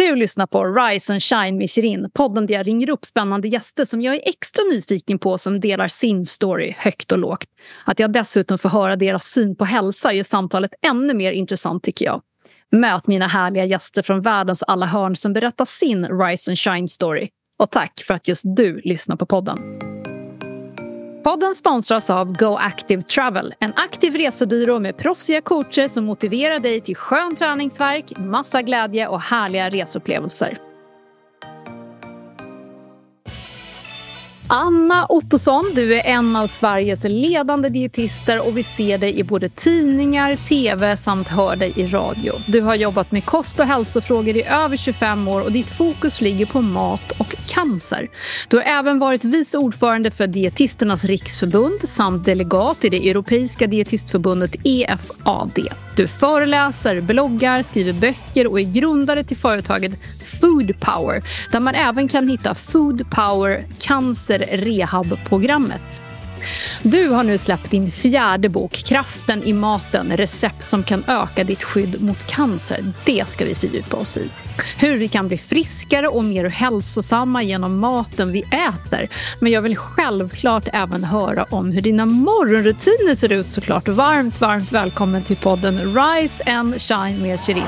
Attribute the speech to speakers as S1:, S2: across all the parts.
S1: Du lyssnar på Rise and Shine med Shirin, podden där jag ringer upp spännande gäster som jag är extra nyfiken på, som delar sin story högt och lågt. Att jag dessutom får höra deras syn på hälsa gör samtalet ännu mer intressant, tycker jag. Möt mina härliga gäster från världens alla hörn som berättar sin Rise and Shine story. Och tack för att just du lyssnar på podden. Podden sponsras av Go Active Travel, en aktiv resebyrå med proffsiga coacher som motiverar dig till skön träningsvärk, massa glädje och härliga reseupplevelser. Anna Ottosson, du är en av Sveriges ledande dietister och vi ser dig i både tidningar, tv samt hör dig i radio. Du har jobbat med kost- och hälsofrågor i över 25 år och ditt fokus ligger på mat och cancer. Du har även varit vice ordförande för Dietisternas riksförbund samt delegat i det europeiska dietistförbundet EFAD. Du föreläser, bloggar, skriver böcker och är grundare till företaget Food Power, där man även kan hitta Food Power Cancer Rehab-programmet. Du har nu släppt din 4:e bok, Kraften i maten, recept som kan öka ditt skydd mot cancer. Det ska vi fördjupa oss i. Hur vi kan bli friskare och mer hälsosamma genom maten vi äter. Men jag vill självklart även höra om hur dina morgonrutiner ser ut, såklart. Varmt välkommen till podden Rise and Shine med Shirin.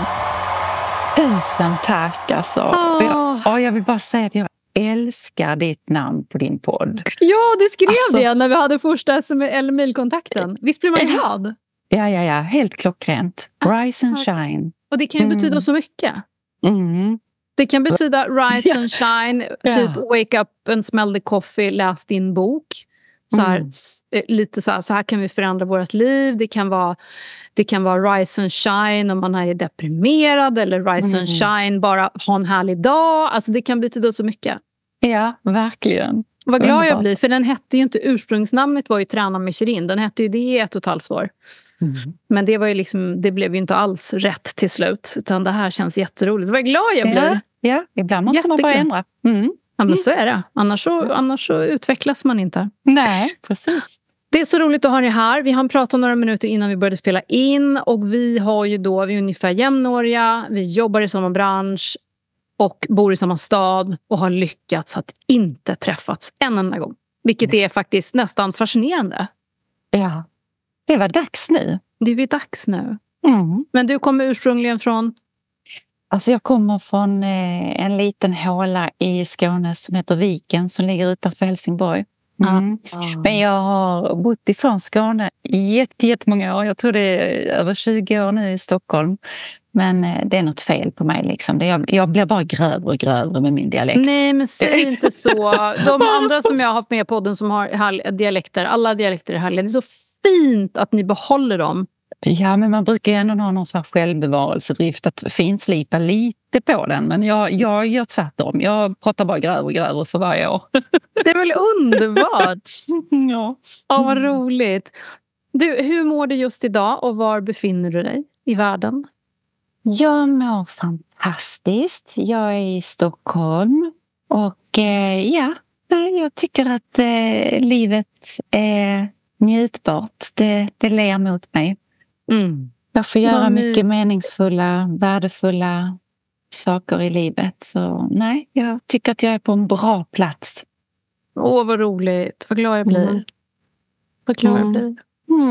S2: Tusen tack alltså. Jag vill bara säga att jag älskar ditt namn på din podd.
S1: Ja, du skrev det när vi hade första mejlkontakten. Visst blir man glad?
S2: Ja, helt klockrent. Rise and shine.
S1: Och det kan ju betyda så mycket.
S2: Mm.
S1: Det kan betyda rise and shine, typ wake up and smell the coffee, läs din bok. Så här, lite så här kan vi förändra vårt liv. Det kan vara rise and shine om man är deprimerad, eller rise and shine, bara ha en härlig dag. Alltså det kan betyda så mycket.
S2: Ja, verkligen.
S1: Vad glad jag blir, för den hette ju inte, ursprungsnamnet var ju Träna med Shirin. Den hette ju det i 1,5 år. Men det var ju liksom, det blev ju inte alls rätt till slut, utan det här känns jätteroligt. Så vad glad jag blir.
S2: Ja, ibland måste man bara ändra.
S1: Ja, men så är det. Annars så utvecklas man inte.
S2: Nej, precis.
S1: Det är så roligt att ha dig här. Vi har pratat några minuter innan vi började spela in. Och vi är ungefär jämnåriga. Vi jobbar i samma bransch. Och bor i samma stad. Och har lyckats att inte träffats en enda gång. Vilket är faktiskt nästan fascinerande.
S2: Ja, det var dags nu.
S1: Det är dags nu. Men du kommer ursprungligen från?
S2: Alltså jag kommer från en liten håla i Skåne som heter Viken, som ligger utanför Helsingborg. Men jag har bott ifrån Skåne i jättemånga år. Jag tror det är över 20 år nu i Stockholm. Men det är något fel på mig liksom. Jag blir bara grövre och grövre med min dialekt.
S1: Nej, men säg inte så. De andra som jag har haft med på podden som har dialekter, alla dialekter är härliga. Det är så fint att ni behåller dem.
S2: Ja, men man brukar ju ändå ha någon sån här självbevarelsedrift att finslipa lite på den. Men jag gör tvärtom. Jag pratar bara grövre och grövre för varje år.
S1: Det är väl underbart?
S2: Ja.
S1: Vad roligt. Du, hur mår du just idag och var befinner du dig i världen?
S2: Jag mår fantastiskt. Jag är i Stockholm. Och jag tycker att livet är njutbart. Det ler mot mig. Jag får göra mycket meningsfulla, värdefulla saker i livet. Så nej, jag tycker att jag är på en bra plats.
S1: Åh, vad roligt. Vad glad jag blir. Vad glad jag blir.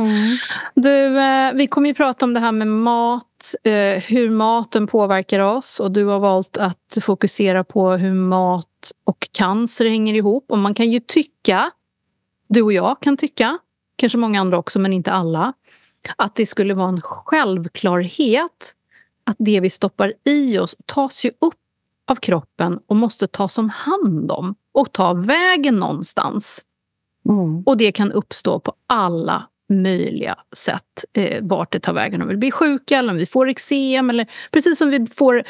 S1: Du, vi kommer ju prata om det här med mat, hur maten påverkar oss, och du har valt att fokusera på hur mat och cancer hänger ihop. Och man kan ju tycka, du och jag kan tycka, kanske många andra också men inte alla, att det skulle vara en självklarhet att det vi stoppar i oss tas ju upp av kroppen och måste tas om hand om och ta vägen någonstans. Och det kan uppstå på alla möjliga sätt, vart det tar vägen. Om vi blir sjuka eller om vi får eksem, eller precis som vi får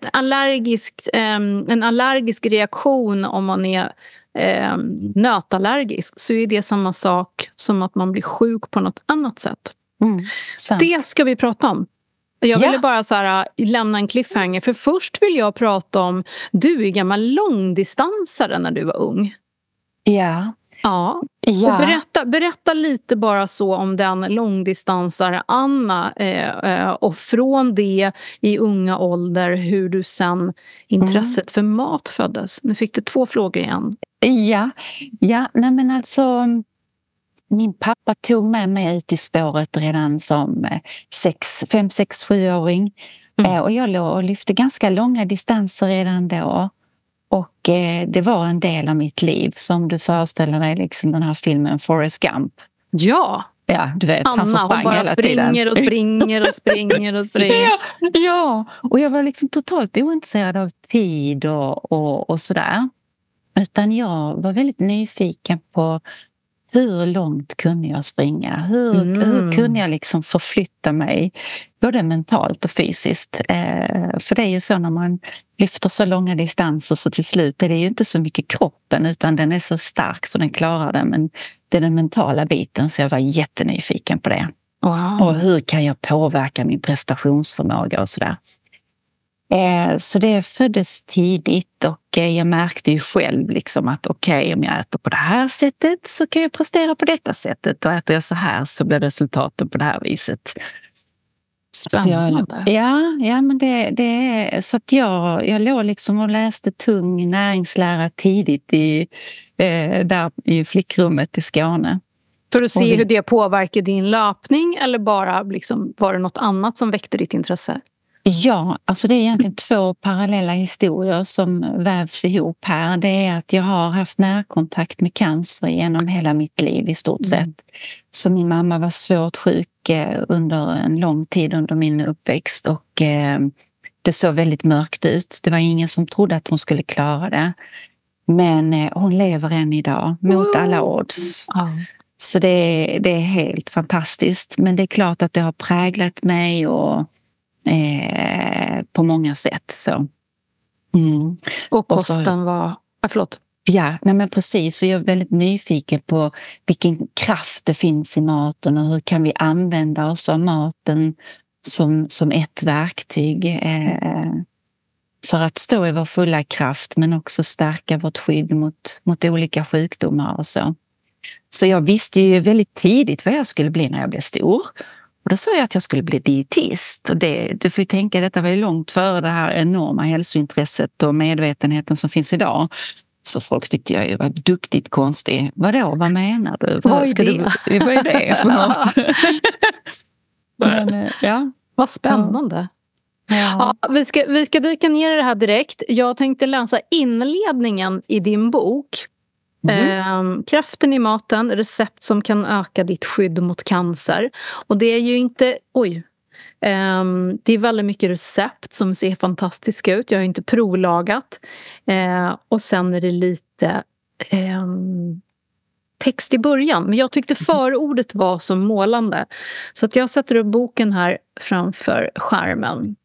S1: en allergisk reaktion om man är nötallergisk, så är det samma sak som att man blir sjuk på något annat sätt. Det ska vi prata om. Jag ville bara så här, lämna en cliffhanger, för först vill jag prata om, du är gammal långdistansare när du var ung.
S2: Ja,
S1: Ja, och berätta lite bara så om den långdistansare Anna och från det i unga ålder hur du sen intresset för mat föddes. Nu fick du 2 frågor igen.
S2: Nej men alltså min pappa tog med mig ut i spåret redan som 5, 6, 7-åring. Och jag låg och lyfte ganska långa distanser redan då. Och det var en del av mitt liv, som du föreställer dig liksom den här filmen Forrest Gump.
S1: Ja,
S2: du vet,
S1: Anna,
S2: han som sprang
S1: hon bara
S2: hela
S1: springer
S2: tiden.
S1: och springer och springer och springer.
S2: Ja, och jag var liksom totalt ointresserad av tid och sådär. Utan jag var väldigt nyfiken på hur långt kunde jag springa? Hur kunde jag liksom förflytta mig både mentalt och fysiskt? För det är ju så när man lyfter så långa distanser så till slut är det ju inte så mycket kroppen utan den är så stark så den klarar det. Men det är den mentala biten, så jag var jättenyfiken på det.
S1: Wow.
S2: Och hur kan jag påverka min prestationsförmåga och sådär. Så det föddes tidigt och jag märkte ju själv liksom att okej, om jag äter på det här sättet så kan jag prestera på detta sättet, och äter jag så här så blir resultaten på det här viset.
S1: Spännande.
S2: Ja, men det är så att jag låg liksom och läste tung näringslära tidigt där i flickrummet i Skåne.
S1: Så du ser hur det påverkar din löpning, eller bara liksom, var det något annat som väckte ditt intresse?
S2: Ja, alltså det är egentligen 2 parallella historier som vävs ihop här. Det är att jag har haft närkontakt med cancer genom hela mitt liv i stort sett. Så min mamma var svårt sjuk under en lång tid under min uppväxt, och det såg väldigt mörkt ut. Det var ingen som trodde att hon skulle klara det. Men hon lever än idag mot alla odds. Så det är helt fantastiskt. Men det är klart att det har präglat mig och på många sätt. Så.
S1: Och kosten var... förlåt.
S2: Ja, nej men precis. Så jag är väldigt nyfiken på vilken kraft det finns i maten och hur kan vi använda oss av maten som ett verktyg för att stå i vår fulla kraft, men också stärka vårt skydd mot olika sjukdomar och så. Så jag visste ju väldigt tidigt vad jag skulle bli när jag blev stor. Och då sa jag att jag skulle bli dietist. Och du får ju tänka, detta var ju långt före det här enorma hälsointresset och medvetenheten som finns idag. Så folk tyckte jag ju var duktigt konstig. Vadå, vad menar du? Vad är det för något? Men, ja.
S1: Vad spännande.
S2: Ja.
S1: Ja, vi ska dyka ner i det här direkt. Jag tänkte läsa inledningen i din bok. Kraften i maten, recept som kan öka ditt skydd mot cancer. Och det är ju inte... det är väldigt mycket recept som ser fantastiska ut. Jag har inte provlagat. Och sen är det lite text i början. Men jag tyckte förordet var så målande. Så att jag sätter upp boken här framför skärmen.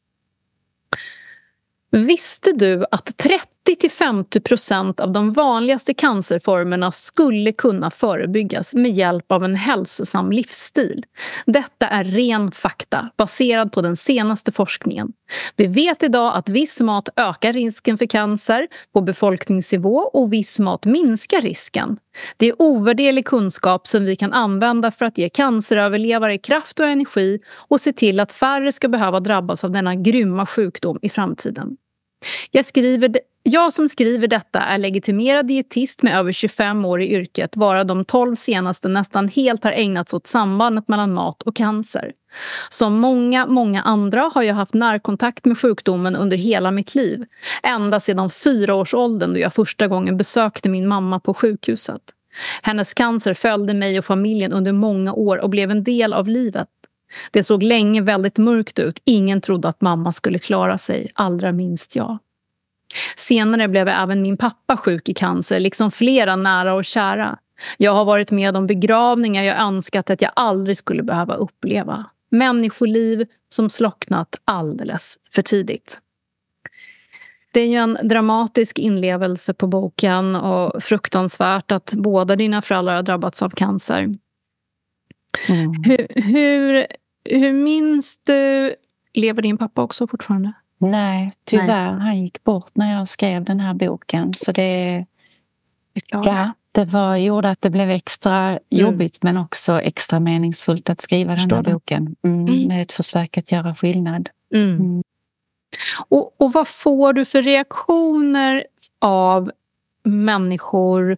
S1: Visste du att 30-50% av de vanligaste cancerformerna skulle kunna förebyggas med hjälp av en hälsosam livsstil? Detta är ren fakta baserad på den senaste forskningen. Vi vet idag att viss mat ökar risken för cancer på befolkningsnivå och viss mat minskar risken. Det är ovärderlig kunskap som vi kan använda för att ge canceröverlevare kraft och energi och se till att färre ska behöva drabbas av denna grymma sjukdom i framtiden. Jag som skriver detta är legitimerad dietist med över 25 år i yrket, varav de 12 senaste nästan helt har ägnats åt sambandet mellan mat och cancer. Som många andra har jag haft närkontakt med sjukdomen under hela mitt liv. Ända sedan 4-årsåldern då jag första gången besökte min mamma på sjukhuset. Hennes cancer följde mig och familjen under många år och blev en del av livet. Det såg länge väldigt mörkt ut. Ingen trodde att mamma skulle klara sig, allra minst jag. Senare blev även min pappa sjuk i cancer, liksom flera nära och kära. Jag har varit med om begravningar jag önskat att jag aldrig skulle behöva uppleva. Människoliv som slocknat alldeles för tidigt. Det är ju en dramatisk inlevelse på boken och fruktansvärt att båda dina föräldrar har drabbats av cancer. Hur minns du, lever din pappa också fortfarande?
S2: Nej, tyvärr. Han gick bort när jag skrev den här boken. Så det...
S1: Ja,
S2: gjorde att det blev extra jobbigt men också extra meningsfullt att skriva den här boken. Med ett försök att göra skillnad.
S1: Och vad får du för reaktioner av människor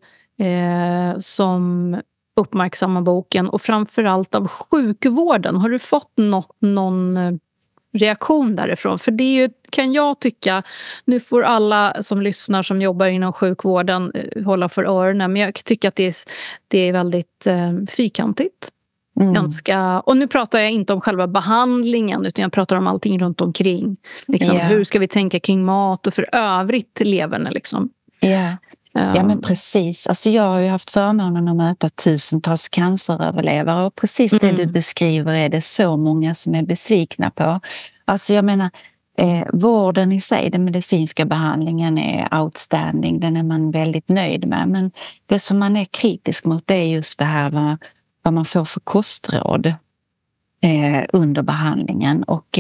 S1: som uppmärksammar boken och framförallt av sjukvården? Har du fått någon reaktion därifrån? För det är ju, kan jag tycka, nu får alla som lyssnar som jobbar inom sjukvården hålla för öronen, men jag tycker att det är väldigt fyrkantigt. Ganska, och nu pratar jag inte om själva behandlingen utan jag pratar om allting runt omkring. Liksom, hur ska vi tänka kring mat och för övrigt leverne liksom.
S2: Ja men precis. Alltså jag har ju haft förmånen att möta tusentals canceröverlevare och precis det du beskriver är det så många som är besvikna på. Alltså jag menar, vården i sig, den medicinska behandlingen är outstanding, den är man väldigt nöjd med. Men det som man är kritisk mot det är just det här vad man får för kostråd under behandlingen. Och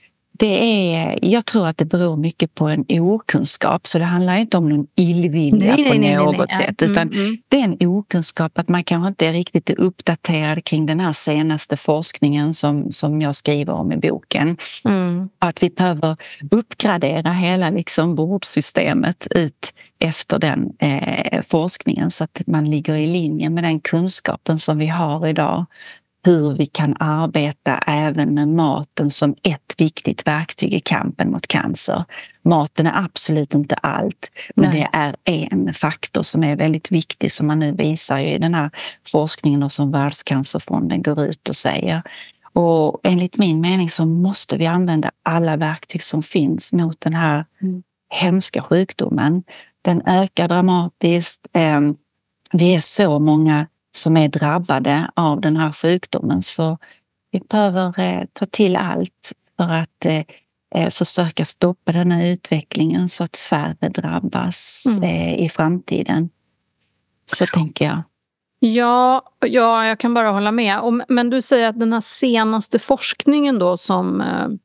S2: jag tror att det beror mycket på en okunskap, så det handlar inte om någon illvilja på något sätt, utan det är en okunskap att man kanske inte är riktigt uppdaterad kring den här senaste forskningen som jag skriver om i boken. Att vi behöver uppgradera hela liksom vårdsystemet ut efter den forskningen så att man ligger i linje med den kunskapen som vi har idag. Hur vi kan arbeta även med maten som ett viktigt verktyg i kampen mot cancer. Maten är absolut inte allt, men det är en faktor som är väldigt viktig som man nu visar i den här forskningen och som Världscancerfonden går ut och säger. Och enligt min mening så måste vi använda alla verktyg som finns mot den här hemska sjukdomen. Den ökar dramatiskt. Vi är så många som är drabbade av den här sjukdomen, så vi behöver ta till allt för att försöka stoppa den här utvecklingen så att färre drabbas i framtiden. Så tänker jag. Ja,
S1: jag kan bara hålla med. Men du säger att den här senaste forskningen då som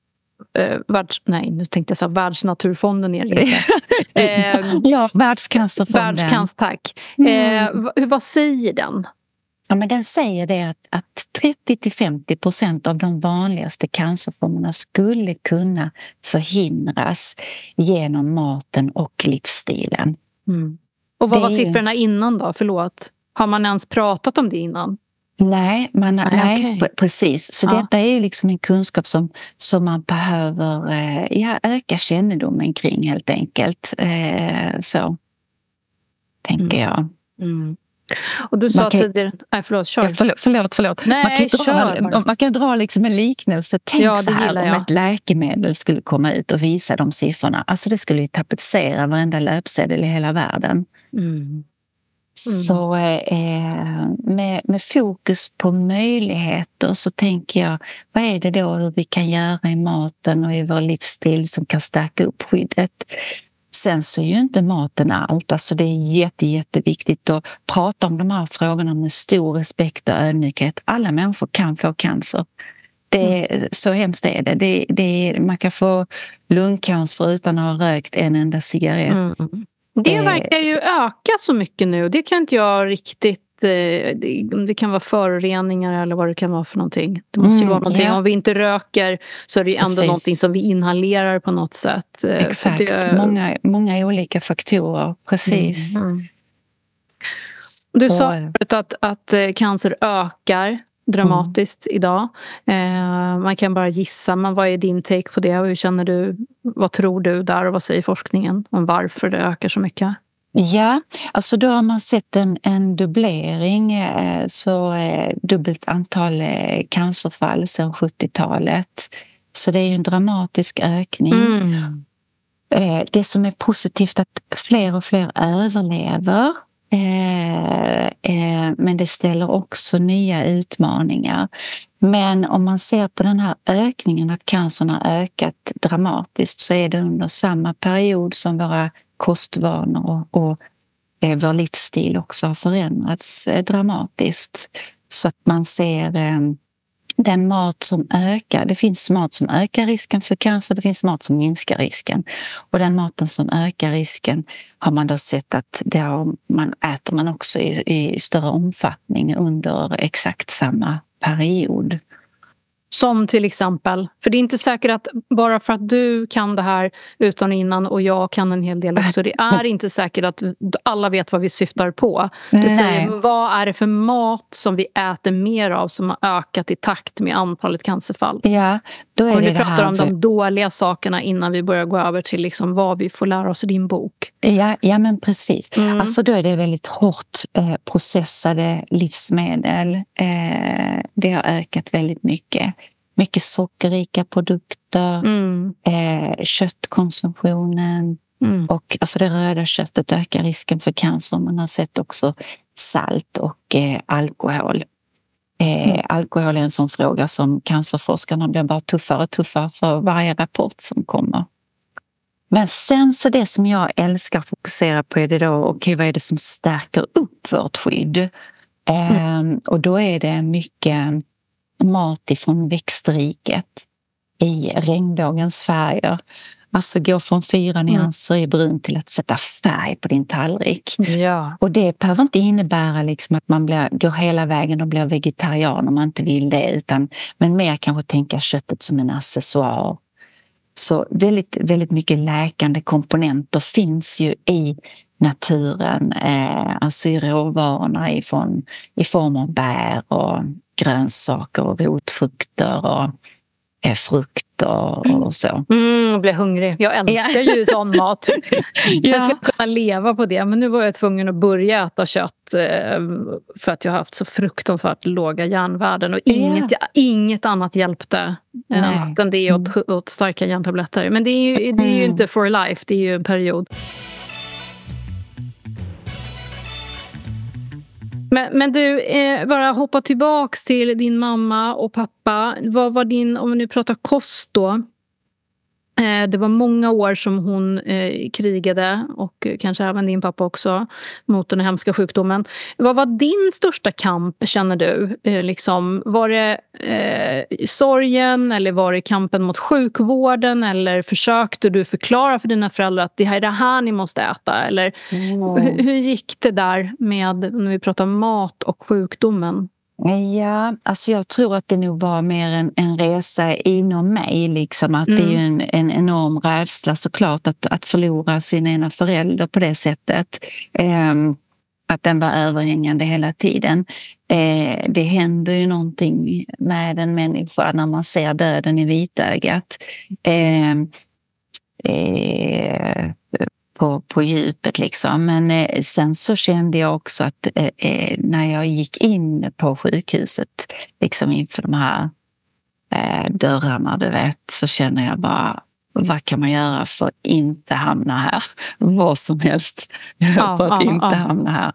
S1: Världsnaturfonden är det inte.
S2: Världscancerfonden.
S1: Tack. Vad säger den?
S2: Ja, men den säger det att 30-50% av de vanligaste cancerformerna skulle kunna förhindras genom maten och livsstilen.
S1: Och vad var siffrorna innan då? Förlåt. Har man ens pratat om det innan?
S2: Nej, precis. Så detta är ju liksom en kunskap som man behöver öka kännedomen kring helt enkelt. Så tänker jag.
S1: Och du sa tidigare... Nej, förlåt, kör.
S2: Förlåt.
S1: Nej,
S2: man kan dra liksom en liknelse. Tänk så här om ett läkemedel skulle komma ut och visa de siffrorna. Alltså det skulle ju tapetsera varenda löpsedel i hela världen. Så med fokus på möjligheter så tänker jag, vad är det då hur vi kan göra i maten och i vår livsstil som kan stärka upp skyddet? Sen så är ju inte maten allt, alltså det är jätteviktigt att prata om de här frågorna med stor respekt och ödmjukhet. Alla människor kan få cancer. Så hemskt är det. Man kan få lungcancer utan att ha rökt en enda cigarett.
S1: Det verkar ju öka så mycket nu. Det kan inte jag riktigt... Det kan vara föroreningar eller vad det kan vara för någonting. Det måste ju vara någonting. Om vi inte röker så är det ju ändå någonting som vi inhalerar på något sätt.
S2: Exakt. Många olika faktorer. Precis.
S1: Du sa att cancer ökar dramatiskt idag. Man kan bara gissa, men vad är din take på det? Hur känner du? Vad tror du där och vad säger forskningen om varför det ökar så mycket?
S2: Ja, alltså då har man sett en dubblering, så dubbelt antal cancerfall sedan 70-talet. Så det är ju en dramatisk ökning. Det som är positivt är att fler och fler överlever. Men det ställer också nya utmaningar. Men om man ser på den här ökningen, att cancern har ökat dramatiskt, så är det under samma period som våra kostvanor och vår livsstil också har förändrats dramatiskt. Så att man ser den mat som ökar, det finns mat som ökar risken för cancer, det finns mat som minskar risken. Och den maten som ökar risken har man då sett att äter man också i större omfattning under exakt samma period.
S1: Som till exempel, för det är inte säkert att bara för att du kan det här utan och innan och jag kan en hel del också, det är inte säkert att alla vet vad vi syftar på. Du säger, vad är det för mat som vi äter mer av som har ökat i takt med antalet cancerfall?
S2: Ja, då är
S1: och
S2: det
S1: vi pratar om de dåliga sakerna innan vi börjar gå över till liksom vad vi får lära oss i din bok.
S2: Ja men precis. Alltså då är det väldigt hårt processade livsmedel. Det har ökat väldigt mycket. Mycket sockerrika produkter, köttkonsumtionen och alltså det röda köttet ökar risken för cancer. Man har sett också salt och alkohol. Alkohol är en sån fråga som cancerforskarna blir bara tuffare och tuffare för varje rapport som kommer. Men sen så det som jag älskar att fokusera på är det då, okej, vad är det som stärker upp vårt skydd? Och då är det mycket mat ifrån växtriket i regnbågens färger. Alltså gå från 4 nyanser i brunt till att sätta färg på din tallrik.
S1: Ja.
S2: Och det behöver inte innebära liksom att man går hela vägen och blir vegetarian om man inte vill det. Men mer kanske tänka köttet som en accessoar. Så väldigt, väldigt mycket läkande komponenter finns ju i naturen. Alltså i råvarorna i form av bär och grönsaker och rotfrukter och frukter och så.
S1: Jag blir hungrig. Jag älskar ju sån mat. Jag skulle kunna leva på det. Men nu var jag tvungen att börja äta kött för att jag har haft så fruktansvärt låga järnvärden. Och inget annat hjälpte än det åt starka järntabletter. Men det är ju inte for life. Det är ju en period. Men du, bara hoppa tillbaks till din mamma och pappa. Vad var din, om vi nu pratar kost då, det var många år som hon krigade och kanske även din pappa också mot den hemska sjukdomen. Vad var din största kamp, känner du? Liksom, var det sorgen eller var det kampen mot sjukvården eller försökte du förklara för dina föräldrar att det här är det här ni måste äta? Eller hur gick det där med när vi pratar mat och sjukdomen?
S2: Ja, alltså jag tror att det nog var mer en resa inom mig. Liksom, att det är ju en enorm rädsla såklart att förlora sin ena förälder på det sättet. Att den var överhängande hela tiden. Det händer ju någonting med en människa när man ser döden i vitögat. På djupet liksom. Men sen så kände jag också att när jag gick in på sjukhuset liksom inför de här dörrarna, du vet, så känner jag bara, vad kan man göra för att inte hamna här? Vad som helst för att inte hamna här.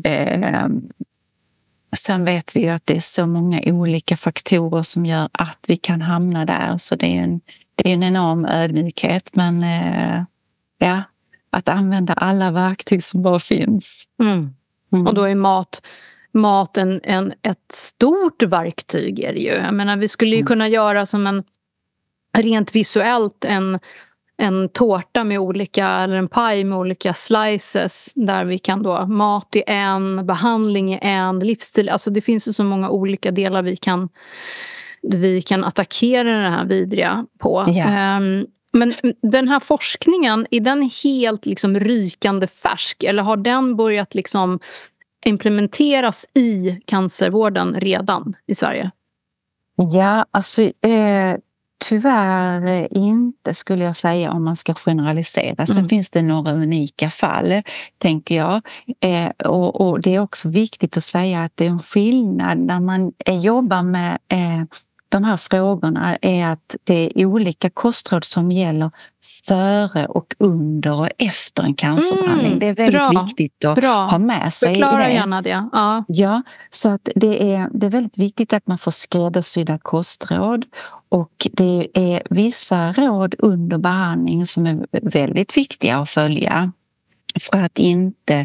S2: Sen vet vi ju att det är så många olika faktorer som gör att vi kan hamna där. Så det är en enorm ödmjukhet. Men att använda alla verktyg som bara finns.
S1: Och då är mat ett stort verktyg är det ju. Jag menar, vi skulle ju kunna göra som en rent visuellt en tårta med olika, eller en paj med olika slices där vi kan då, mat i en, behandling i en, livsstil, alltså det finns ju så många olika delar vi kan attackera den här vidriga på. Men den här forskningen, är den helt liksom rykande färsk eller har den börjat liksom implementeras i cancervården redan i Sverige?
S2: Ja, alltså tyvärr inte skulle jag säga om man ska generalisera. Sen finns det några unika fall, tänker jag. Och det är också viktigt att säga att det är en skillnad när man jobbar med de här frågorna är att det är olika kostråd som gäller före och under och efter en cancerbehandling. Det är väldigt viktigt att ha med sig.
S1: Förklara gärna det.
S2: Ja, så att det är väldigt viktigt att man får skräddarsydda kostråd. Och det är vissa råd under behandling som är väldigt viktiga att följa. För att inte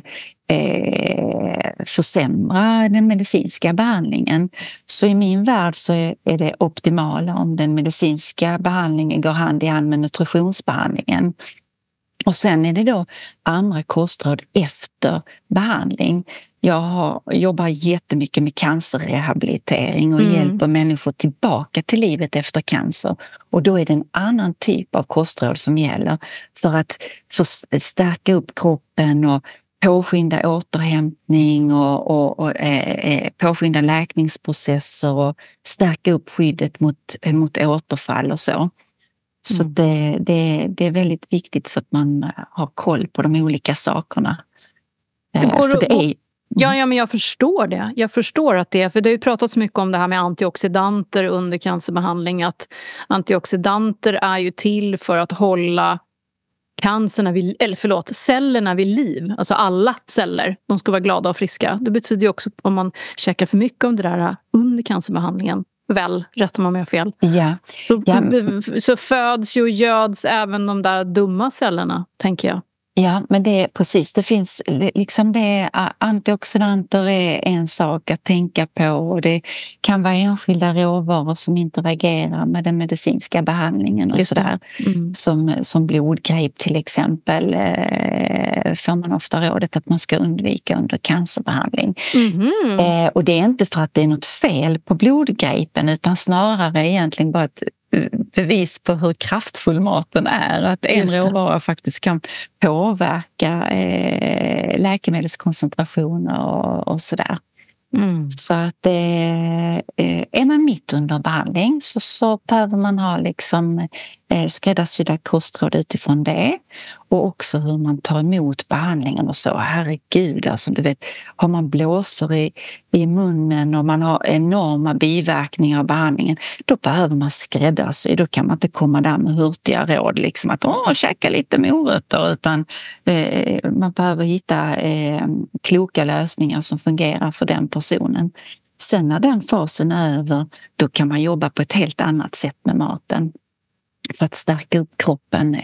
S2: försämra den medicinska behandlingen. Så i min värld så är det optimala om den medicinska behandlingen går hand i hand med nutritionsbehandlingen. Och sen är det då andra kostråd efter behandling. Jag jobbar jättemycket med cancerrehabilitering och hjälper människor tillbaka till livet efter cancer. Och då är det en annan typ av kostråd som gäller för att stärka upp kroppen och påskynda återhämtning och påskynda läkningsprocesser och stärka upp skyddet mot återfall och så. Så det är väldigt viktigt så att man har koll på de olika sakerna.
S1: Ja, men jag förstår det. Jag förstår att för det har ju pratats mycket om det här med antioxidanter under cancerbehandling. Att antioxidanter är ju till för att hålla cellerna vid liv. Alltså alla celler, de ska vara glada och friska. Det betyder ju också om man käkar för mycket av det där under cancerbehandlingen. Rätt om jag har fel.
S2: Ja.
S1: Så föds ju och göds även de där dumma cellerna, tänker jag.
S2: Ja, men det är precis. Det finns liksom antioxidanter är en sak att tänka på och det kan vara enskilda råvaror som interagerar med den medicinska behandlingen och sådär. Som blodgrejp till exempel får man ofta rådet att man ska undvika under cancerbehandling. Och det är inte för att det är något fel på blodgrejpen utan snarare egentligen bara ett bevis på hur kraftfull maten är. Att en råvara faktiskt kan påverka läkemedelskoncentrationer och sådär. Så att är man mitt under behandling så behöver man ha liksom skräddarsydda kostråd utifrån det. Och också hur man tar emot behandlingen och så. Herregud, alltså du vet, har man blåsor i munnen och man har enorma biverkningar av behandlingen, då behöver man skräddarsy. Då kan man inte komma där med hurtiga råd liksom att käka lite morötter, utan man behöver hitta kloka lösningar som fungerar för den personen. Sen när den fasen är över, då kan man jobba på ett helt annat sätt med maten för att stärka upp kroppen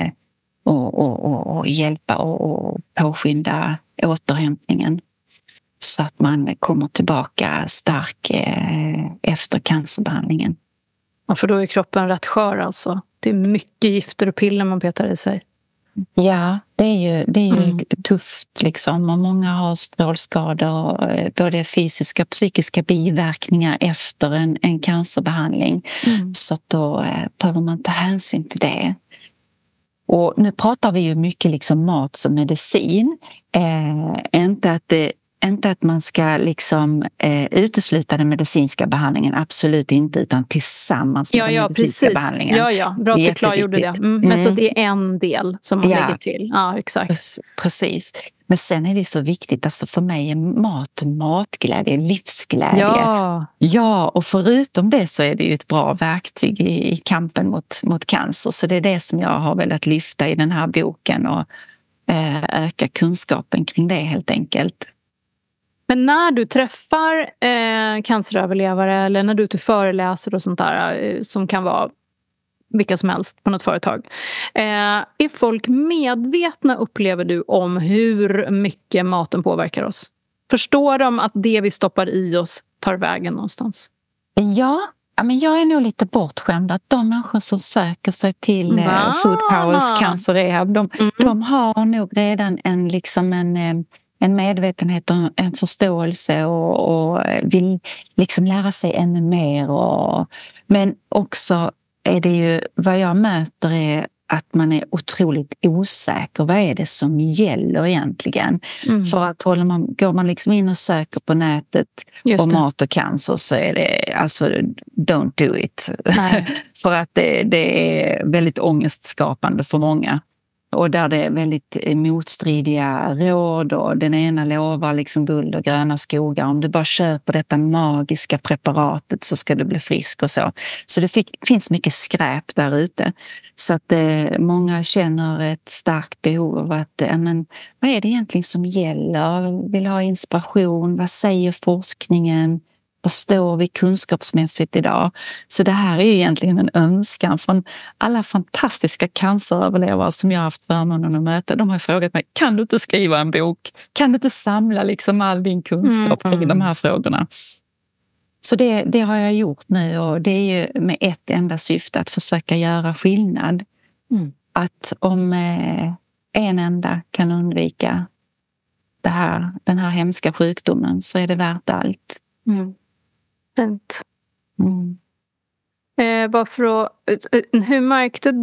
S2: och hjälpa och påskynda återhämtningen så att man kommer tillbaka stark efter cancerbehandlingen.
S1: Ja, för då är kroppen rätt skör alltså. Det är mycket gifter och piller man petar i sig.
S2: Ja, det är ju tufft liksom. Och många har strålskador, både fysiska och psykiska biverkningar efter en cancerbehandling. Så att då behöver man ta hänsyn till det. Och nu pratar vi ju mycket liksom mat som medicin. Inte att man ska liksom utesluta den medicinska behandlingen, absolut inte, utan tillsammans med den medicinska behandlingen.
S1: Ja, bra att du klargjorde det. Men så det är en del som man lägger till. Ja, exakt.
S2: Precis. Men sen är det så viktigt, alltså för mig är matglädje, livsglädje. Ja, och förutom det så är det ju ett bra verktyg i kampen mot cancer. Så det är det som jag har velat lyfta i den här boken och öka kunskapen kring det helt enkelt.
S1: Men när du träffar canceröverlevare eller när du är föreläser och sånt där som kan vara vilka som helst på något företag. Är folk medvetna, upplever du, om hur mycket maten påverkar oss? Förstår de att det vi stoppar i oss tar vägen någonstans?
S2: Ja, men jag är nog lite bortskämd att de människor som söker sig till Food Powers Cancer Rehab, de har nog redan en medvetenhet och en förståelse och vill liksom lära sig ännu mer. Men också är det ju, vad jag möter är att man är otroligt osäker. Vad är det som gäller egentligen? För att går man liksom in och söker på nätet om mat och cancer så är det alltså don't do it. För att det är väldigt ångestskapande för många. Och där det är väldigt motstridiga råd och den ena lovar liksom guld och gröna skogar. Om du bara köper detta magiska preparatet så ska du bli frisk och så. Så det finns mycket skräp där ute. Så att många känner ett starkt behov av att, vad är det egentligen som gäller? Vill ha inspiration? Vad säger forskningen? förstår vi kunskapsmässigt idag? Så det här är ju egentligen en önskan från alla fantastiska canceröverlevare som jag har haft förmånen att möta. De har frågat mig, kan du inte skriva en bok? Kan du inte samla liksom all din kunskap kring de här frågorna? Så det har jag gjort nu, och det är ju med ett enda syfte, att försöka göra skillnad. Att om en enda kan undvika den här hemska sjukdomen, så är det värt allt.
S1: Bara för att, hur märkte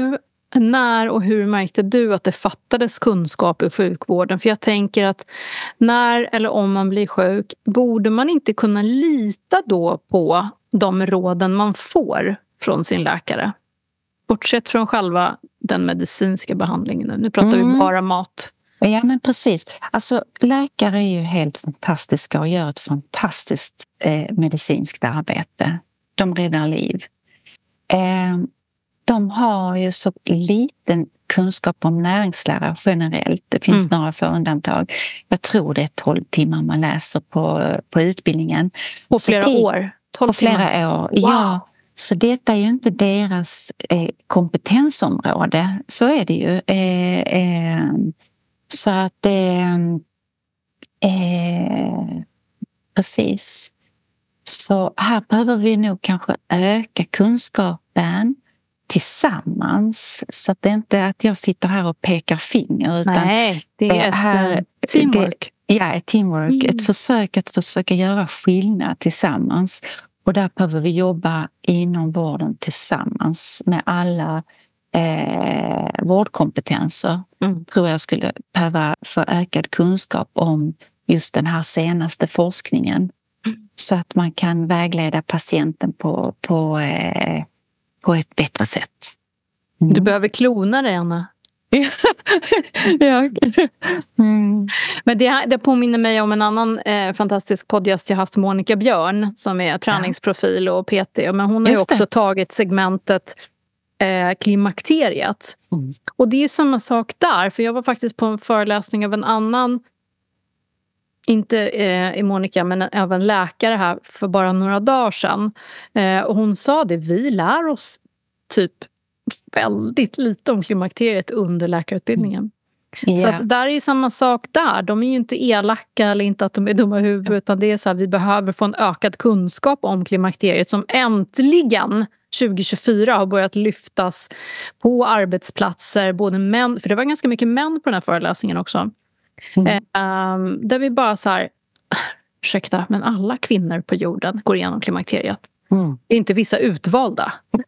S1: du att det fattades kunskap i sjukvården? För jag tänker att när eller om man blir sjuk, borde man inte kunna lita då på de råden man får från sin läkare? Bortsett från själva den medicinska behandlingen. Nu pratar vi bara mat.
S2: Ja, men precis. Alltså, läkare är ju helt fantastiska och gör ett fantastiskt medicinskt arbete. De räddar liv. De har ju så liten kunskap om näringslära generellt. Det finns några få undantag. Jag tror det är 12 timmar man läser på utbildningen.
S1: På flera år? 12
S2: på flera år,
S1: wow.
S2: Ja. Så detta är ju inte deras kompetensområde. Så är det ju. Så att precis. Så här behöver vi nog kanske öka kunskapen tillsammans. Så att det inte är att jag sitter här och pekar finger. Utan
S1: nej, det är ett teamwork.
S2: Ett teamwork. Ett försök att försöka göra skillnad tillsammans. Och där behöver vi jobba inom vården tillsammans med alla vårdkompetenser. Tror jag skulle behöva få ökad kunskap om just den här senaste forskningen. Så att man kan vägleda patienten på ett bättre sätt.
S1: Du behöver klona dig, Anna.
S2: Ja.
S1: Men det påminner mig om en annan fantastisk poddgäst jag haft, Monica Björn, som är träningsprofil och PT. Men hon har ju också tagit segmentet klimakteriet. Och det är ju samma sak där, för jag var faktiskt på en föreläsning av en annan, inte i Monica, men även läkare här för bara några dagar sedan. Och hon sa det, vi lär oss typ väldigt lite om klimakteriet under läkarutbildningen. Så att där är ju samma sak där. De är ju inte elaka eller inte att de är dumma i huvudet, utan det är så här, vi behöver få en ökad kunskap om klimakteriet som äntligen 2024 har börjat lyftas på arbetsplatser, både män, för det var ganska mycket män på den här föreläsningen också. Där vi bara så här, ursäkta, men alla kvinnor på jorden går igenom klimakteriet. Det är inte vissa utvalda.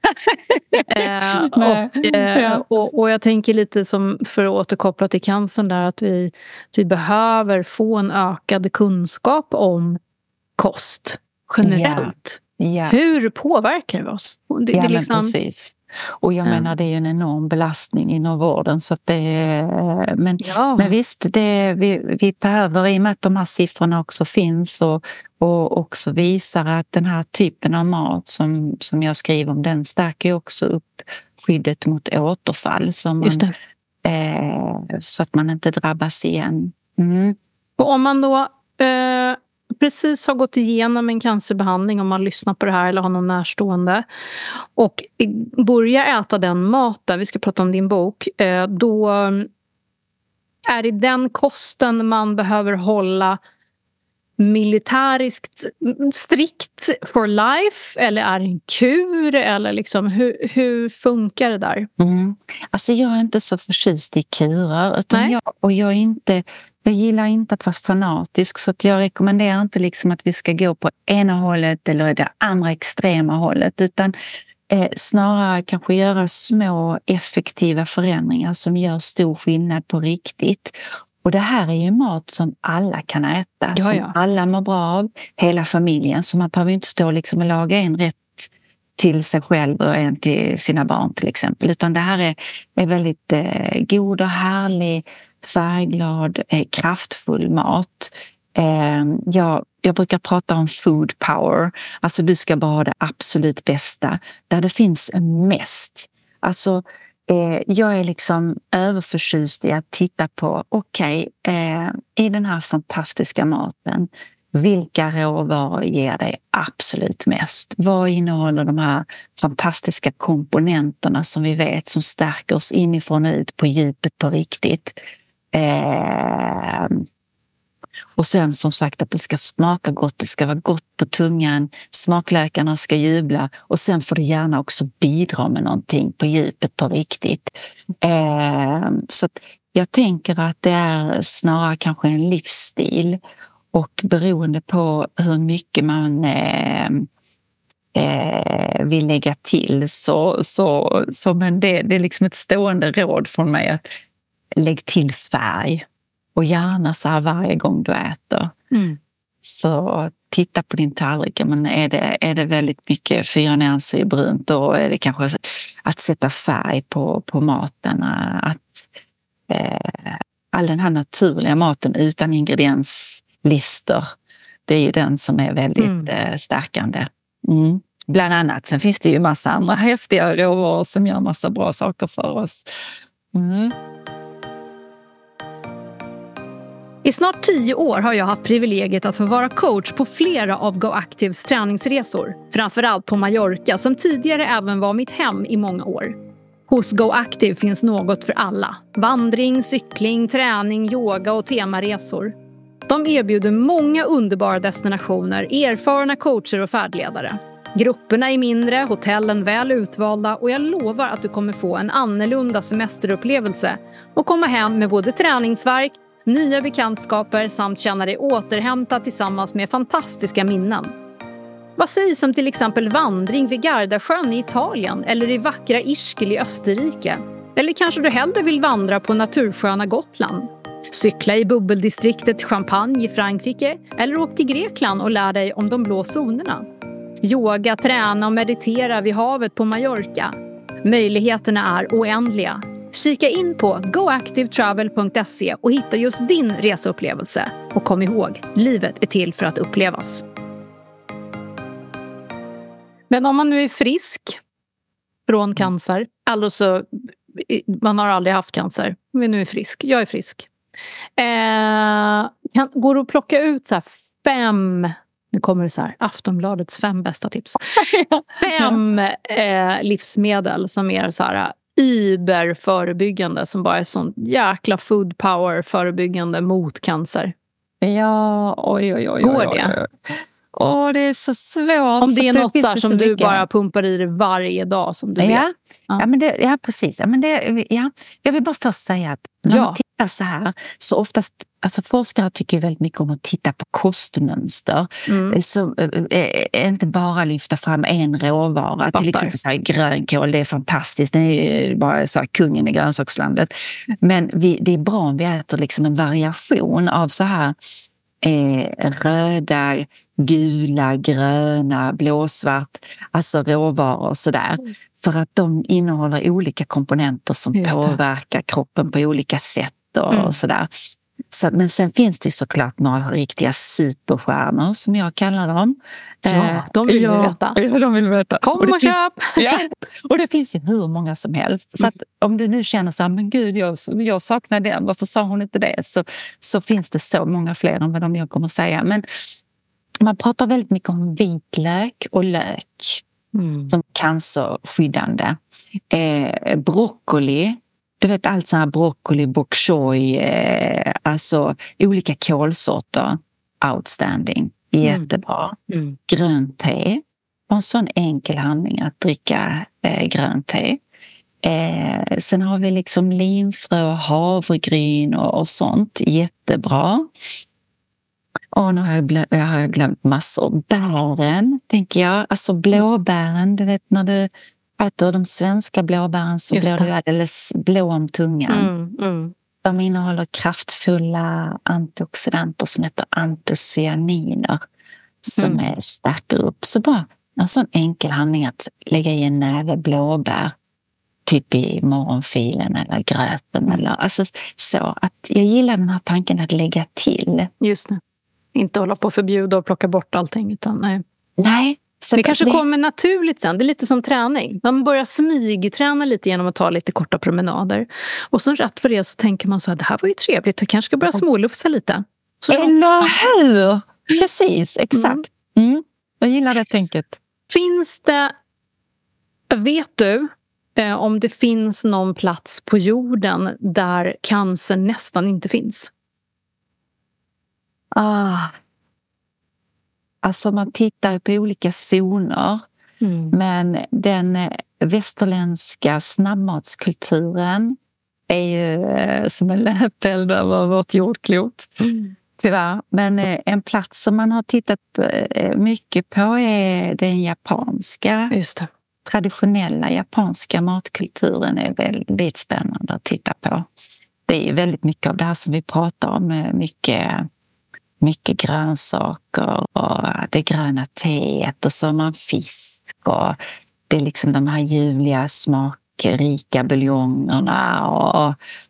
S1: Och jag tänker lite som, för att återkoppla till cancern där, att vi behöver få en ökad kunskap om kost generellt. Hur påverkar det oss? Det liksom...
S2: precis. Och jag menar, det är ju en enorm belastning inom vården. Så att men visst, vi behöver, i och med att de här siffrorna också finns och också visar att den här typen av mat som jag skriver om, den stärker också upp skyddet mot återfall. Så att man inte drabbas igen.
S1: Och om man då precis har gått igenom en cancerbehandling, om man lyssnar på det här eller har någon närstående, och börjar äta den maten, vi ska prata om din bok, då är det den kosten man behöver hålla militäriskt strikt for life, eller är det en kur, eller liksom, hur funkar det där?
S2: Alltså jag är inte så förtjust i kurer, utan jag gillar inte att vara fanatisk, så att jag rekommenderar inte liksom att vi ska gå på ena hållet eller det andra extrema hållet, utan snarare kanske göra små effektiva förändringar som gör stor skillnad på riktigt. Och det här är ju mat som alla kan äta, som alla mår bra av, hela familjen, så man behöver inte stå liksom och laga en rätt till sig själv och en till sina barn till exempel, utan det här är väldigt god och härlig, färgglad, kraftfull mat. Jag brukar prata om food power. Alltså du ska bara ha det absolut bästa. Där det finns mest. Alltså jag är liksom överförtjust i att titta på, i den här fantastiska maten, vilka råvaror ger dig absolut mest? Vad innehåller de här fantastiska komponenterna som vi vet som stärker oss inifrån och ut på djupet på riktigt? Och sen som sagt att det ska smaka gott, det ska vara gott på tungan, smaklökarna ska jubla och sen får det gärna också bidra med någonting på djupet på riktigt. Så att jag tänker att det är snarare kanske en livsstil och beroende på hur mycket man vill lägga till men det är liksom ett stående råd från mig att lägg till färg. Och gärna så här varje gång du äter. Så titta på din tallrik. Men är det väldigt mycket 4 nyanser i brunt, då är det kanske att sätta färg på maten. All den här naturliga maten utan ingredienslistor, det är ju den som är väldigt stärkande. Bland annat. Sen finns det ju massa andra häftiga råvaror som gör massa bra saker för oss.
S1: I snart 10 år har jag haft privilegiet att få vara coach på flera av GoActives träningsresor. Framförallt på Mallorca som tidigare även var mitt hem i många år. Hos GoActive finns något för alla. Vandring, cykling, träning, yoga och temaresor. De erbjuder många underbara destinationer, erfarna coacher och färdledare. Grupperna är mindre, hotellen väl utvalda och jag lovar att du kommer få en annorlunda semesterupplevelse och komma hem med både träningsvärk, nya bekantskaper samt känna dig återhämtad tillsammans med fantastiska minnen. Vad sägs om till exempel vandring vid Gardasjön i Italien eller i vackra Ischgl i Österrike? Eller kanske du hellre vill vandra på natursköna Gotland? Cykla i bubbeldistriktet Champagne i Frankrike eller åk till Grekland och lär dig om de blå zonerna? Yoga, träna och meditera vid havet på Mallorca. Möjligheterna är oändliga. Kika in på goactivetravel.se och hitta just din reseupplevelse. Och kom ihåg, livet är till för att upplevas. Men om man nu är frisk från cancer, alltså man har aldrig haft cancer, men nu är frisk, jag är frisk. Går det att plocka ut så här 5, nu kommer det så här, Aftonbladets 5 bästa tips. 5 livsmedel som är så här überförebyggande, som bara är sån jäkla food power förebyggande mot cancer.
S2: Ja, oj.
S1: Går det?
S2: Det är så svårt.
S1: Om det är något så som du bara pumpar i dig varje dag som du vet.
S2: Ja, precis. Ja, men jag vill bara först säga att när man tittar så här, så oftast, alltså forskare tycker väldigt mycket om att titta på kostmönster. Så inte bara lyfta fram en råvara. Till exempel så här, grönkål, det är fantastiskt. Det är bara så här, kungen i grönsakslandet. Men det är bra om vi äter liksom en variation av så här röda, gula, gröna, blåsvart, alltså råvaror och sådär. För att de innehåller olika komponenter som påverkar kroppen på olika sätt och sådär. Men sen finns det såklart några riktiga superstjärnor som jag kallar dem.
S1: Ja, de vill veta.
S2: Ja, de vill veta.
S1: Kom och köp!
S2: Och det finns ju hur många som helst. Så att om du nu känner så här, men gud, jag saknar den, varför sa hon inte det? Så finns det så många fler än vad jag kommer säga. Men man pratar väldigt mycket om vitlök och lök som cancerskyddande. Broccoli, du vet allt sånt här broccoli, bok choy, alltså olika kolsorter, outstanding, jättebra. Grönt te, en sån enkel handling att dricka grönt te. Sen har vi liksom linfrö, havregryn och sånt, jättebra. Och nu har jag glömt massor. Bären, tänker jag. Alltså blåbären, du vet när du äter de svenska blåbären så blir du alldeles blå om tungan. De innehåller kraftfulla antioxidanter som heter antocyaniner som stärker upp. Så bara en sån enkel handling att lägga i en näve blåbär typ i morgonfilen eller gröten. Eller, alltså, så att jag gillar den här tanken att lägga till.
S1: Just det. Inte hålla på att förbjuda och plocka bort allting. Utan,
S2: nej.
S1: Det kanske kommer naturligt sen. Det är lite som träning. Man börjar smygträna lite genom att ta lite korta promenader. Och så rätt för det så tänker man så här, det här var ju trevligt. Jag kanske ska börja smålufsa lite. Så
S2: eller hur? Precis, exakt. Jag gillar det tänket.
S1: Vet du om det finns någon plats på jorden där cancer nästan inte finns?
S2: Alltså man tittar på olika zoner. Men den västerländska snabbmatskulturen är ju som en löpeld över vårt jordklot. Tyvärr. Men en plats som man har tittat mycket på är den japanska.
S1: Just det.
S2: Traditionella japanska matkulturen är väldigt spännande att titta på. Det är väldigt mycket av det här som vi pratar om. Mycket grönsaker och det gröna teet och så har man fisk och det är liksom de här ljuvliga smakrika buljongerna och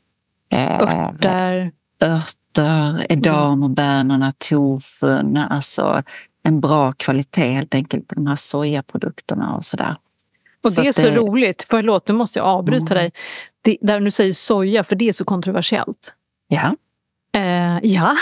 S2: örter, edamobönorna, tofun, alltså en bra kvalitet helt enkelt på de här sojaprodukterna och sådär.
S1: Och det är så roligt, förlåt, nu måste jag avbryta dig. Där du säger soja, för det är så kontroversiellt.
S2: Ja.
S1: Ja.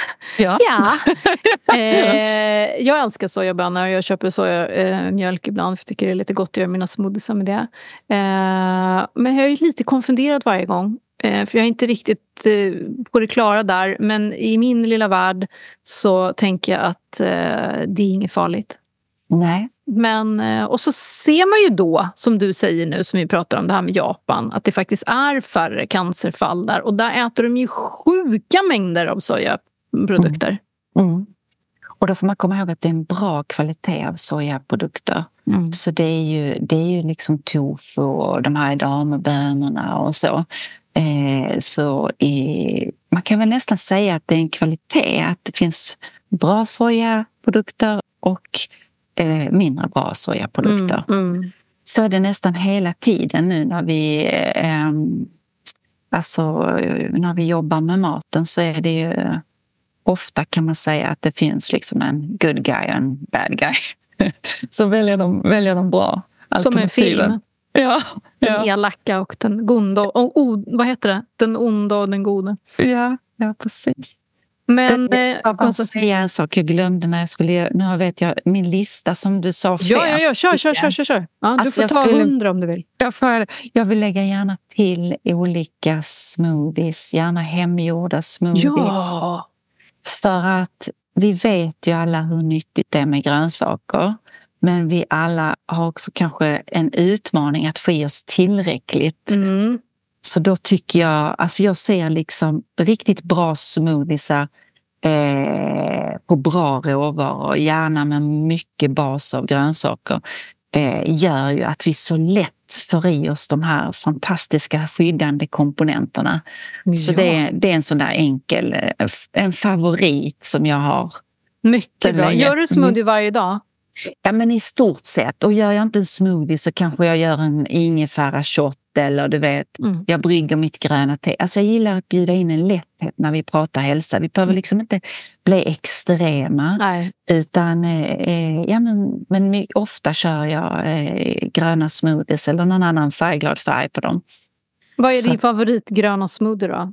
S1: Jag älskar sojabönor. Jag köper sojamjölk ibland för jag tycker det är lite gott att göra mina smoothies med det. Men jag är lite konfunderad varje gång. För jag är inte riktigt på det klara där. Men i min lilla värld så tänker jag att det är inget farligt.
S2: Nej.
S1: Men, och så ser man ju då, som du säger nu, som vi pratar om det här med Japan, att det faktiskt är färre cancerfall där. Och där äter de ju sjuka mängder av sojaprodukter.
S2: Och då får man komma ihåg att det är en bra kvalitet av sojaprodukter. Så det är ju liksom tofu och de här edamobönorna och så. Man kan väl nästan säga att det är en kvalitet, att det finns bra sojaprodukter och mindre bra sojaprodukter. Så är det nästan hela tiden nu när vi jobbar med maten, så är det ju ofta, kan man säga, att det finns liksom en good guy och en bad guy. Så väljer de bra
S1: som en film.
S2: Ja.
S1: Den elaka och den goda. Vad heter det? Den onda och den goda.
S2: Ja, precis.
S1: Men
S2: jag bara säga en sak jag glömde när jag skulle... Nu vet jag min lista som du sa fel.
S1: Ja, kör. Ja, du får ta 100 om du vill.
S2: Jag vill lägga gärna till olika smoothies, gärna hemgjorda smoothies.
S1: Ja.
S2: För att vi vet ju alla hur nyttigt det är med grönsaker. Men vi alla har också kanske en utmaning att få i oss tillräckligt. Så då tycker jag ser liksom riktigt bra smoothiesar på bra råvaror, gärna med mycket bas av grönsaker, gör ju att vi så lätt får i oss de här fantastiska skyddande komponenterna. Ja. Så det är en sån där enkel, en favorit som jag har.
S1: Mycket bra. Gör du smoothie varje dag?
S2: Ja, men i stort sett. Och gör jag inte en smoothie så kanske jag gör en ingefära shot eller du vet, jag brygger mitt gröna te. Alltså jag gillar att bjuda in en lätthet när vi pratar hälsa. Vi behöver liksom inte bli extrema.
S1: Nej.
S2: Utan men ofta kör jag gröna smoothies eller någon annan färgglad färg på dem.
S1: Vad är din favoritgröna smoothie då?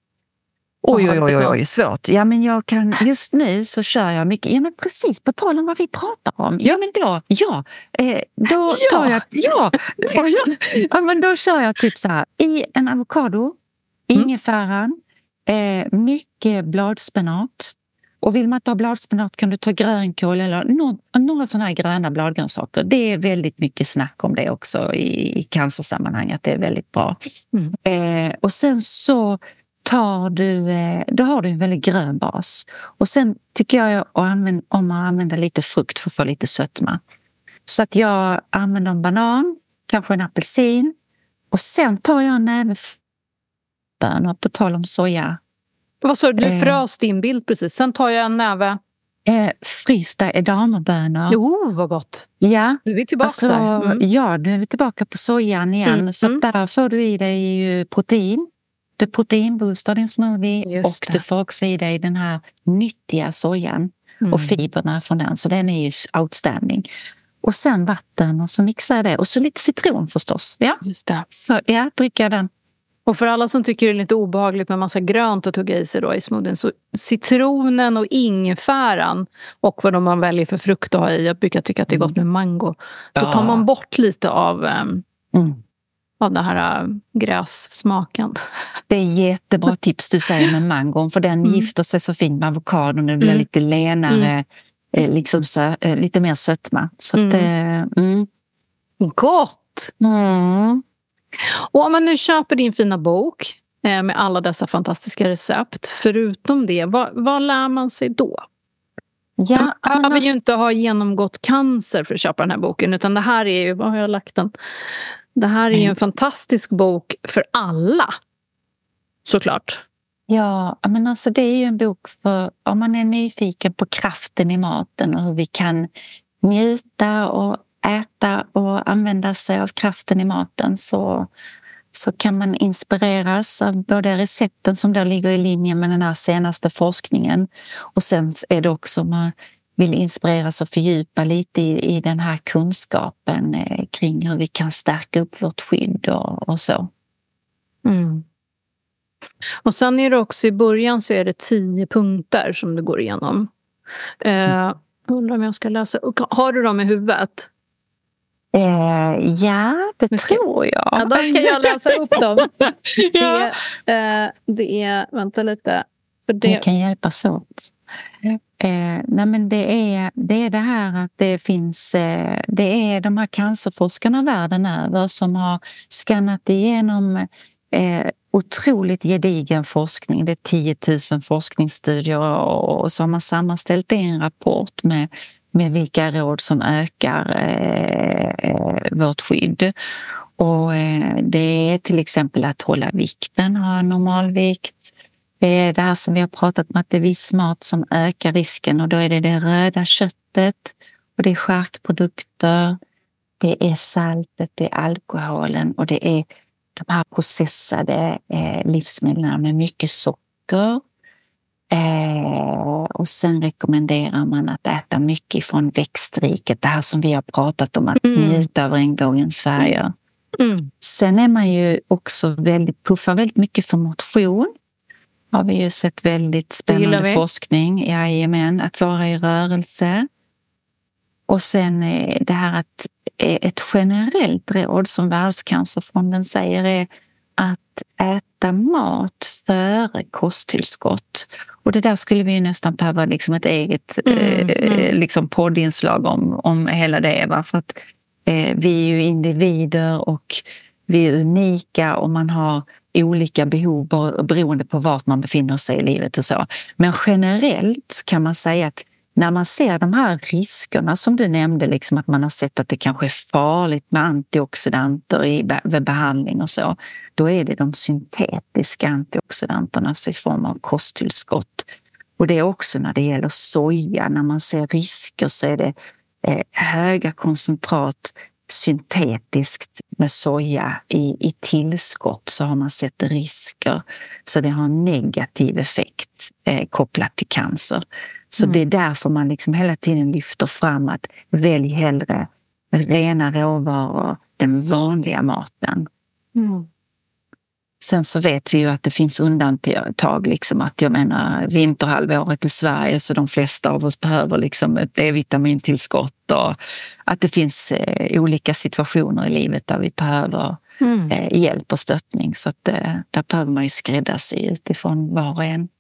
S2: Oj, svårt. Ja, men just nu så kör jag mycket. Ja, men precis, på tal om vad vi pratar om. Då kör jag typ så här. I en avokado, ingefäran, mycket bladspenat. Och vill man inte ha bladspenat kan du ta grönkål eller några sådana här gröna bladgrönsaker. Det är väldigt mycket snack om det också i cancersammanhang, att det är väldigt bra. Och sen så då har du en väldigt grön bas. Och sen tycker jag om att använda lite frukt för att få lite sötma. Så att jag använder en banan, kanske en apelsin. Och sen tar jag en näve bönor, på tal om soja.
S1: Vad sa du? Du frös din bild precis. Sen tar jag en näve.
S2: Frysta edamobönor.
S1: Jo, vad gott.
S2: Ja.
S1: Nu är vi tillbaka här.
S2: Ja, nu är vi tillbaka på sojan igen. Så där får du i dig protein. Du proteinboostar din smoothie och du får också i dig den här nyttiga sojan och fiberna från den. Så den är ju outstanding. Och sen vatten och så mixar jag det. Och så lite citron förstås. Ja,
S1: just det.
S2: Så dricker jag den.
S1: Och för alla som tycker det är lite obehagligt med massa grönt att tugga i sig då i smoothien, så citronen och ingefäran och vad man väljer för frukt att ha i, jag brukar tycka att det är gott med mango. Då tar man bort lite av den här grässmaken.
S2: Det är jättebra tips du säger med mangon, för den gifter sig så fint med avokadon. Det blir lite lenare, liksom lite mer sötma. Så att,
S1: Gott! Och om man nu köper din fina bok med alla dessa fantastiska recept, förutom det, vad lär man sig då?
S2: Ja,
S1: man behöver ju inte ha genomgått cancer för att köpa den här boken, utan det här är ju, vad har jag lagt den? Det här är ju en fantastisk bok för alla, såklart.
S2: Ja, men alltså det är ju en bok för om man är nyfiken på kraften i maten och hur vi kan njuta och äta och använda sig av kraften i maten, så kan man inspireras av både recepten som då ligger i linje med den här senaste forskningen, och sen är det också man vill inspireras och fördjupa lite i den här kunskapen kring hur vi kan stärka upp vårt skydd och så.
S1: Och sen är det också i början så är det 10 punkter som du går igenom. Undrar om jag ska läsa. Har du dem i huvudet?
S2: Ja, det tror jag.
S1: Ja, då kan jag läsa upp dem. Det är vänta lite. För det
S2: kan hjälpas åt. Nej, men det är det här att det finns, det är de här cancerforskarna världen över som har skannat igenom otroligt gedigen forskning. Det är 10 000 forskningsstudier och så har man sammanställt det i en rapport med vilka råd som ökar vårt skydd. Och det är till exempel att hålla vikten, ha normalvikt. Det är det här som vi har pratat om, att det är viss mat som ökar risken, och då är det röda köttet och det är charkprodukter, det är saltet, det är alkoholen och det är de här processade livsmedlen med mycket socker. Och sen rekommenderar man att äta mycket från växtriket, det här som vi har pratat om, att njuta av regnbågens färger. Sen är man ju också puffar väldigt mycket för motion. Har vi ju sett väldigt spännande forskning. Jajamän, att vara i rörelse. Och sen det här att ett generellt råd som Världscancerfonden säger är att äta mat före kosttillskott. Och det där skulle vi ju nästan behöva liksom ett eget liksom poddinslag om hela det. Va? För att vi är ju individer och vi är unika och man har olika behov beroende på vart man befinner sig i livet och så. Men generellt kan man säga att när man ser de här riskerna som du nämnde, liksom att man har sett att det kanske är farligt med antioxidanter vid behandling och så, då är det de syntetiska antioxidanterna, alltså i form av kosttillskott. Och det är också när det gäller soja, när man ser risker så är det höga koncentrat syntetiskt med soja i tillskott, så har man sett risker. Så det har en negativ effekt kopplat till cancer. Så det är därför man liksom hela tiden lyfter fram att välj hellre rena råvaror, den vanliga maten. Sen så vet vi ju att det finns undantag, liksom att jag menar vinterhalvåret i Sverige, så de flesta av oss behöver liksom ett D-vitamintillskott, och att det finns olika situationer i livet där vi behöver hjälp och stöttning, så att där behöver man ju skräddarsy utifrån var och en.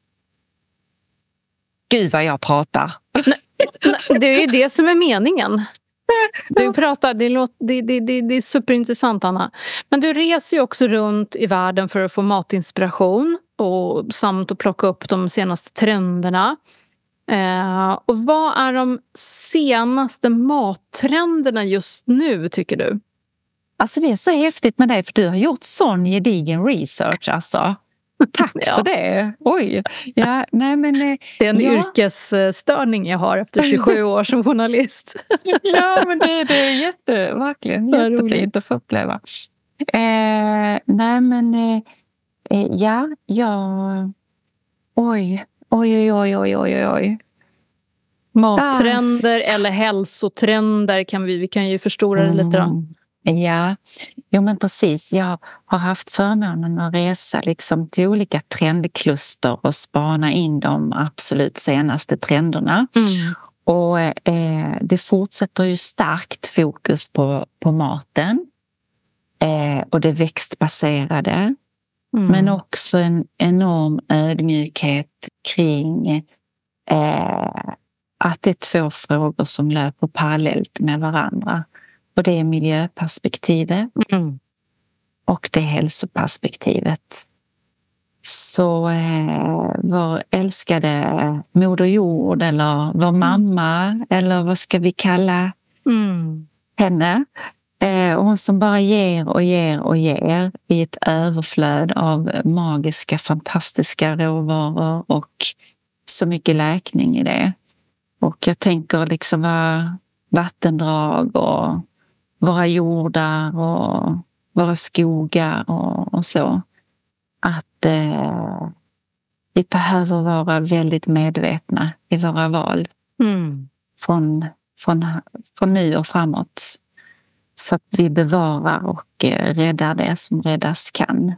S2: Gud vad jag pratar.
S1: Det är ju det som är meningen. Du pratar, det är superintressant, Anna. Men du reser ju också runt i världen för att få matinspiration och samt att plocka upp de senaste trenderna. Och vad är de senaste mattrenderna just nu, tycker du?
S2: Alltså det är så häftigt med dig, för du har gjort sån gedigen research alltså. Tack för det. Oj. Ja, nej, men,
S1: det är en yrkesstörning jag har efter 27 år som journalist.
S2: Ja, men det är verkligen jättefint att få uppleva. Nej, men Oj.
S1: Mattrender eller hälsotrender vi kan ju förstora det lite då.
S2: Ja, jo men precis. Jag har haft förmånen att resa liksom till olika trendkluster och spana in de absolut senaste trenderna. Och det fortsätter ju starkt fokus på maten och det växtbaserade. Men också en enorm ödmjukhet kring att det är två frågor som löper parallellt med varandra. Och det är miljöperspektivet och det är hälsoperspektivet. Så vår älskade Moder Jord eller vår mamma eller vad ska vi kalla henne? Hon som bara ger och ger och ger i ett överflöd av magiska, fantastiska råvaror och så mycket läkning i det. Och jag tänker liksom vattendrag och våra jordar och våra skogar och så. Att vi behöver vara väldigt medvetna i våra val från nu och framåt. Så att vi bevarar och räddar det som räddas kan.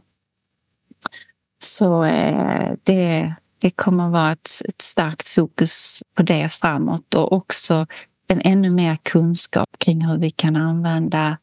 S2: Så det kommer att vara ett starkt fokus på det framåt och också en ännu mer kunskap kring hur vi kan använda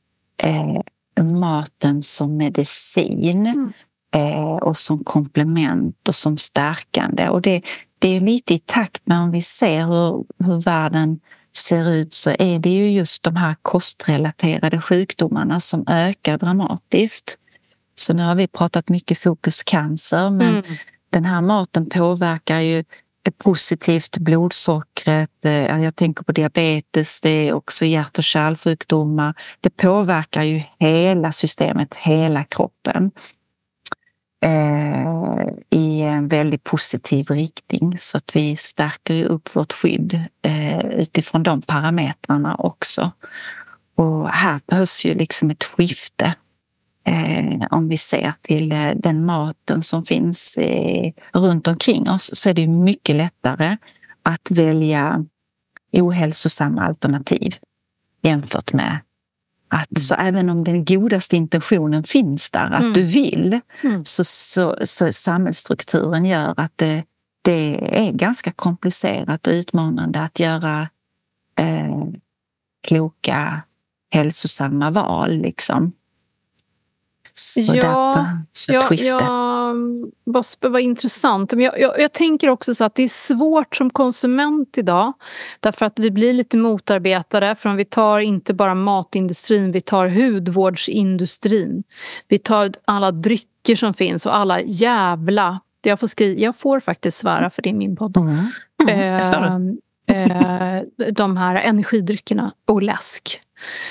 S2: maten som medicin och som komplement och som stärkande. Och det är lite i takt med om vi ser hur världen ser ut, så är det ju just de här kostrelaterade sjukdomarna som ökar dramatiskt. Så nu har vi pratat mycket fokus cancer, men den här maten påverkar ju positivt blodsockret. Jag tänker på diabetes, det är också hjärt- och kärlsjukdomar. Det påverkar ju hela systemet, hela kroppen i en väldigt positiv riktning, så att vi stärker ju upp vårt skydd utifrån de parametrarna också. Och här behövs ju liksom ett skifte om vi ser till den maten som finns runt omkring oss, så är det mycket lättare att välja ohälsosamma alternativ jämfört med att så även om den godaste intentionen finns där, att du vill, så samhällsstrukturen gör att det är ganska komplicerat och utmanande att göra kloka, hälsosamma val liksom. Så ett skifte.
S1: Bospe, var intressant. Men jag tänker också så att det är svårt som konsument idag, därför att vi blir lite motarbetade, för om vi tar inte bara matindustrin, vi tar hudvårdsindustrin, vi tar alla drycker som finns och alla jävla, jag får faktiskt svära för det är min podd. De här energidryckerna och läsk.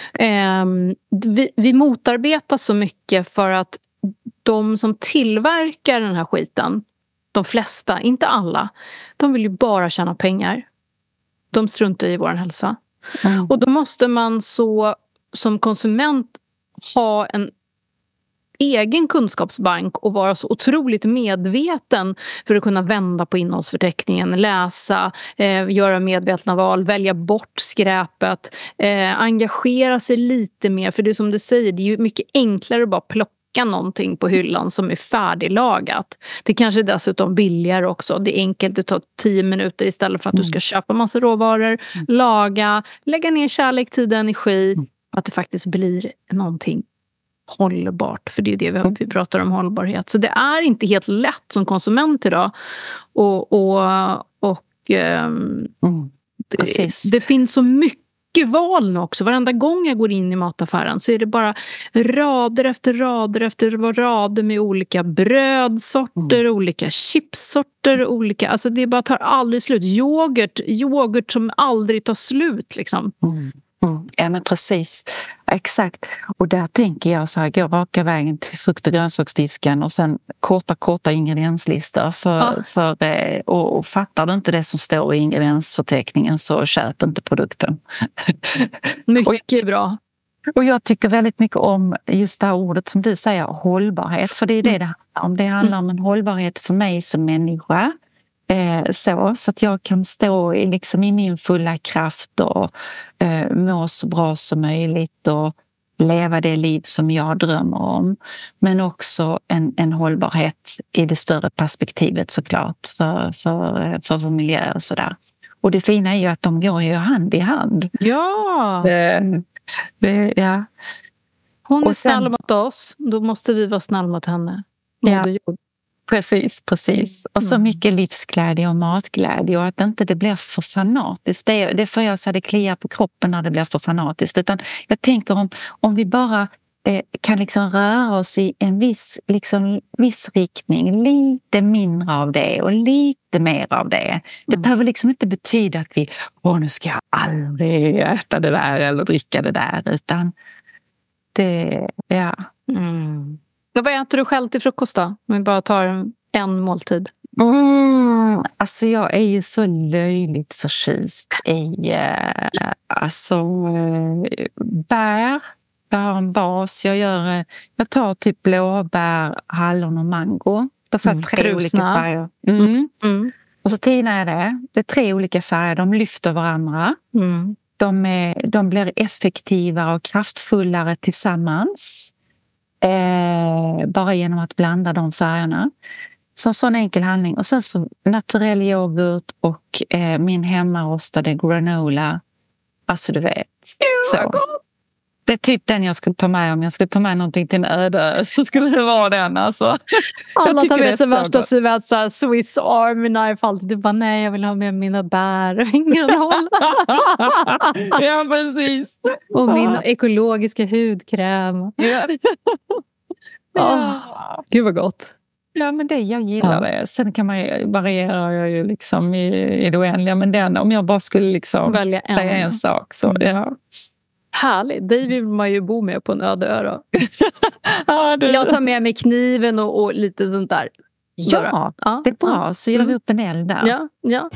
S1: Vi motarbetar så mycket för att de som tillverkar den här skiten, de flesta, inte alla, de vill ju bara tjäna pengar. De struntar i vår hälsa. Och då måste man så som konsument ha en egen kunskapsbank och vara så otroligt medveten för att kunna vända på innehållsförteckningen, läsa, göra medvetna val, välja bort skräpet, engagera sig lite mer, för det är som du säger, det är ju mycket enklare att bara plocka någonting på hyllan som är färdiglagat. Det kanske är dessutom billigare också. Det är enkelt, det tar 10 minuter istället för att du ska köpa massa råvaror, laga, lägga ner kärlek, tid och energi, att det faktiskt blir någonting hållbart, för det är det vi pratar om, hållbarhet. Så det är inte helt lätt som konsument idag. Det finns så mycket val nu också. Varenda gång jag går in i mataffären så är det bara rader efter rader med olika brödsorter, olika chipsorter, olika, alltså det bara tar aldrig slut. Yoghurt som aldrig tar slut liksom.
S2: Ja men precis, exakt. Och där tänker jag så här, gå raka vägen till frukt- och grönsaksdisken och sen korta ingredienslistor och fattar du inte det som står i ingrediensförteckningen, så köp inte produkten.
S1: Mycket bra.
S2: Och jag tycker väldigt mycket om just det här ordet som du säger, hållbarhet, för det är det handlar om. Det handlar om en hållbarhet för mig som människa. Så att jag kan stå i min fulla kraft och må så bra som möjligt och leva det liv som jag drömmer om. Men också en hållbarhet i det större perspektivet såklart för vår miljö och sådär. Och det fina är ju att de går ju hand i hand.
S1: Ja!
S2: Ja.
S1: Hon är snäll mot oss, då måste vi vara snäll mot henne.
S2: Ja, precis. Och så mycket livsglädje och matglädje och att inte det blir för fanatiskt. Det får jag säga, det kliar på kroppen när det blir för fanatiskt. Utan jag tänker om vi bara kan liksom röra oss i en viss riktning, lite mindre av det och lite mer av det. Det behöver liksom inte betyda att vi nu ska jag aldrig äta det där eller dricka det där, utan det, ja.
S1: Vad äter du själv till frukost då? Om vi bara tar en måltid.
S2: Alltså jag är ju så löjligt förtjust i bär. Jag har en bas. Jag tar typ blåbär, hallon och mango. Då får jag 3 olika färger. Och så tinar jag det. Det är 3 olika färger. De lyfter varandra. De blir effektivare och kraftfullare tillsammans. Bara genom att blanda de färgerna. Så en sån enkel handling. Och sen så naturell yoghurt och min hemmarostade granola. Alltså du vet. Så. Det är typ den jag skulle ta med om jag skulle ta med någonting till en öde. Så skulle det vara den alltså.
S1: Alla tar med sig värsta Swiss Army knife. Alltid. Du bara, nej jag vill ha med mina bär och ingen håll.
S2: Ja precis.
S1: Och min ekologiska hudkräm. Gud vad gott.
S2: Ja men jag gillar det. Sen kan man ju variera ju liksom i det oändliga. Men om jag bara skulle liksom
S1: välja
S2: säga en sak så ja.
S1: Härligt, dig vill man ju bo med på en öde ö då. Jag tar med mig kniven och lite sånt där.
S2: Ja, det är bra. Så gör vi upp en eld där.
S1: Ja.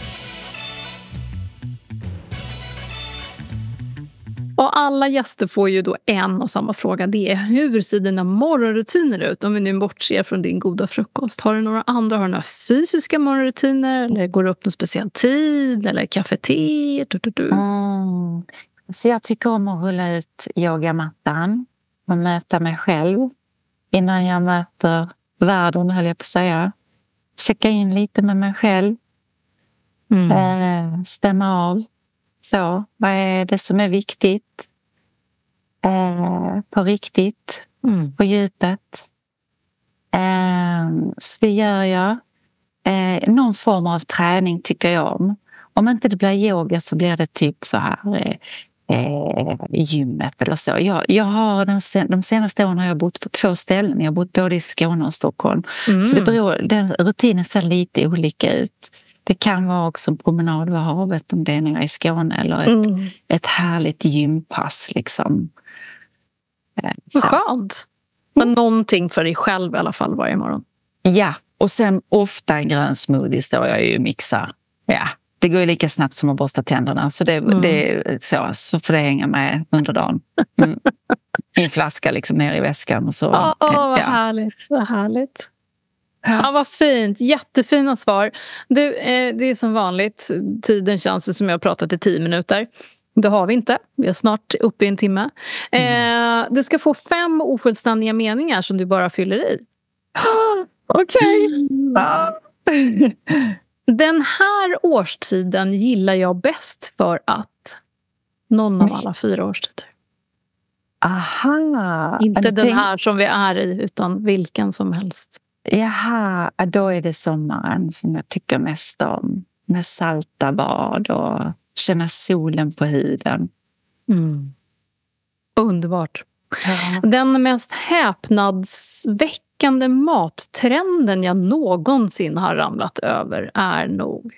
S1: Och alla gäster får ju då en och samma fråga. Det är, hur ser dina morgonrutiner ut? Om vi nu bortser från din goda frukost. Har du några andra? Har du några fysiska morgonrutiner? Eller går du upp någon speciell tid? Eller kaffe, te?
S2: Så jag tycker om att rulla ut yogamattan och möta mig själv innan jag möter världen, höll jag på att säga. Checka in lite med mig själv. Stämma av. Så, vad är det som är viktigt? På riktigt. På djupet. Så det gör jag. Någon form av träning tycker jag om. Om inte det blir yoga så blir det typ så här gymmet eller så. Jag har de senaste åren har jag bott på 2 ställen. Jag har bott både i Skåne och Stockholm. Så den rutinen ser lite olika ut. Det kan vara också en promenad vid havet om det är nere i Skåne eller ett härligt gympass liksom.
S1: Vad skönt. Men någonting för dig själv i alla fall varje morgon.
S2: Ja, och sen ofta en grön smoothie står jag ju mixar. Ja. Det går ju lika snabbt som att borsta tänderna. Så så får det hänga med under dagen. I en flaska liksom ner i väskan. Och så.
S1: Vad härligt. Vad härligt. Ja, vad fint. Jättefina svar. Du, det är som vanligt. Tiden känns det som jag har pratat i 10 minuter. Det har vi inte. Vi är snart uppe i en timme. Du ska få 5 ofullständiga meningar som du bara fyller i.
S2: Okej.
S1: Den här årstiden gillar jag bäst för att någon av alla 4 årstider.
S2: Aha.
S1: Inte den här som vi är i, utan vilken som helst.
S2: Jaha, då är det sommaren som jag tycker mest om. Med salta bad och känna solen på huden.
S1: Underbart. Den mest häpnadsväckande mattrenden jag någonsin har ramlat över är nog...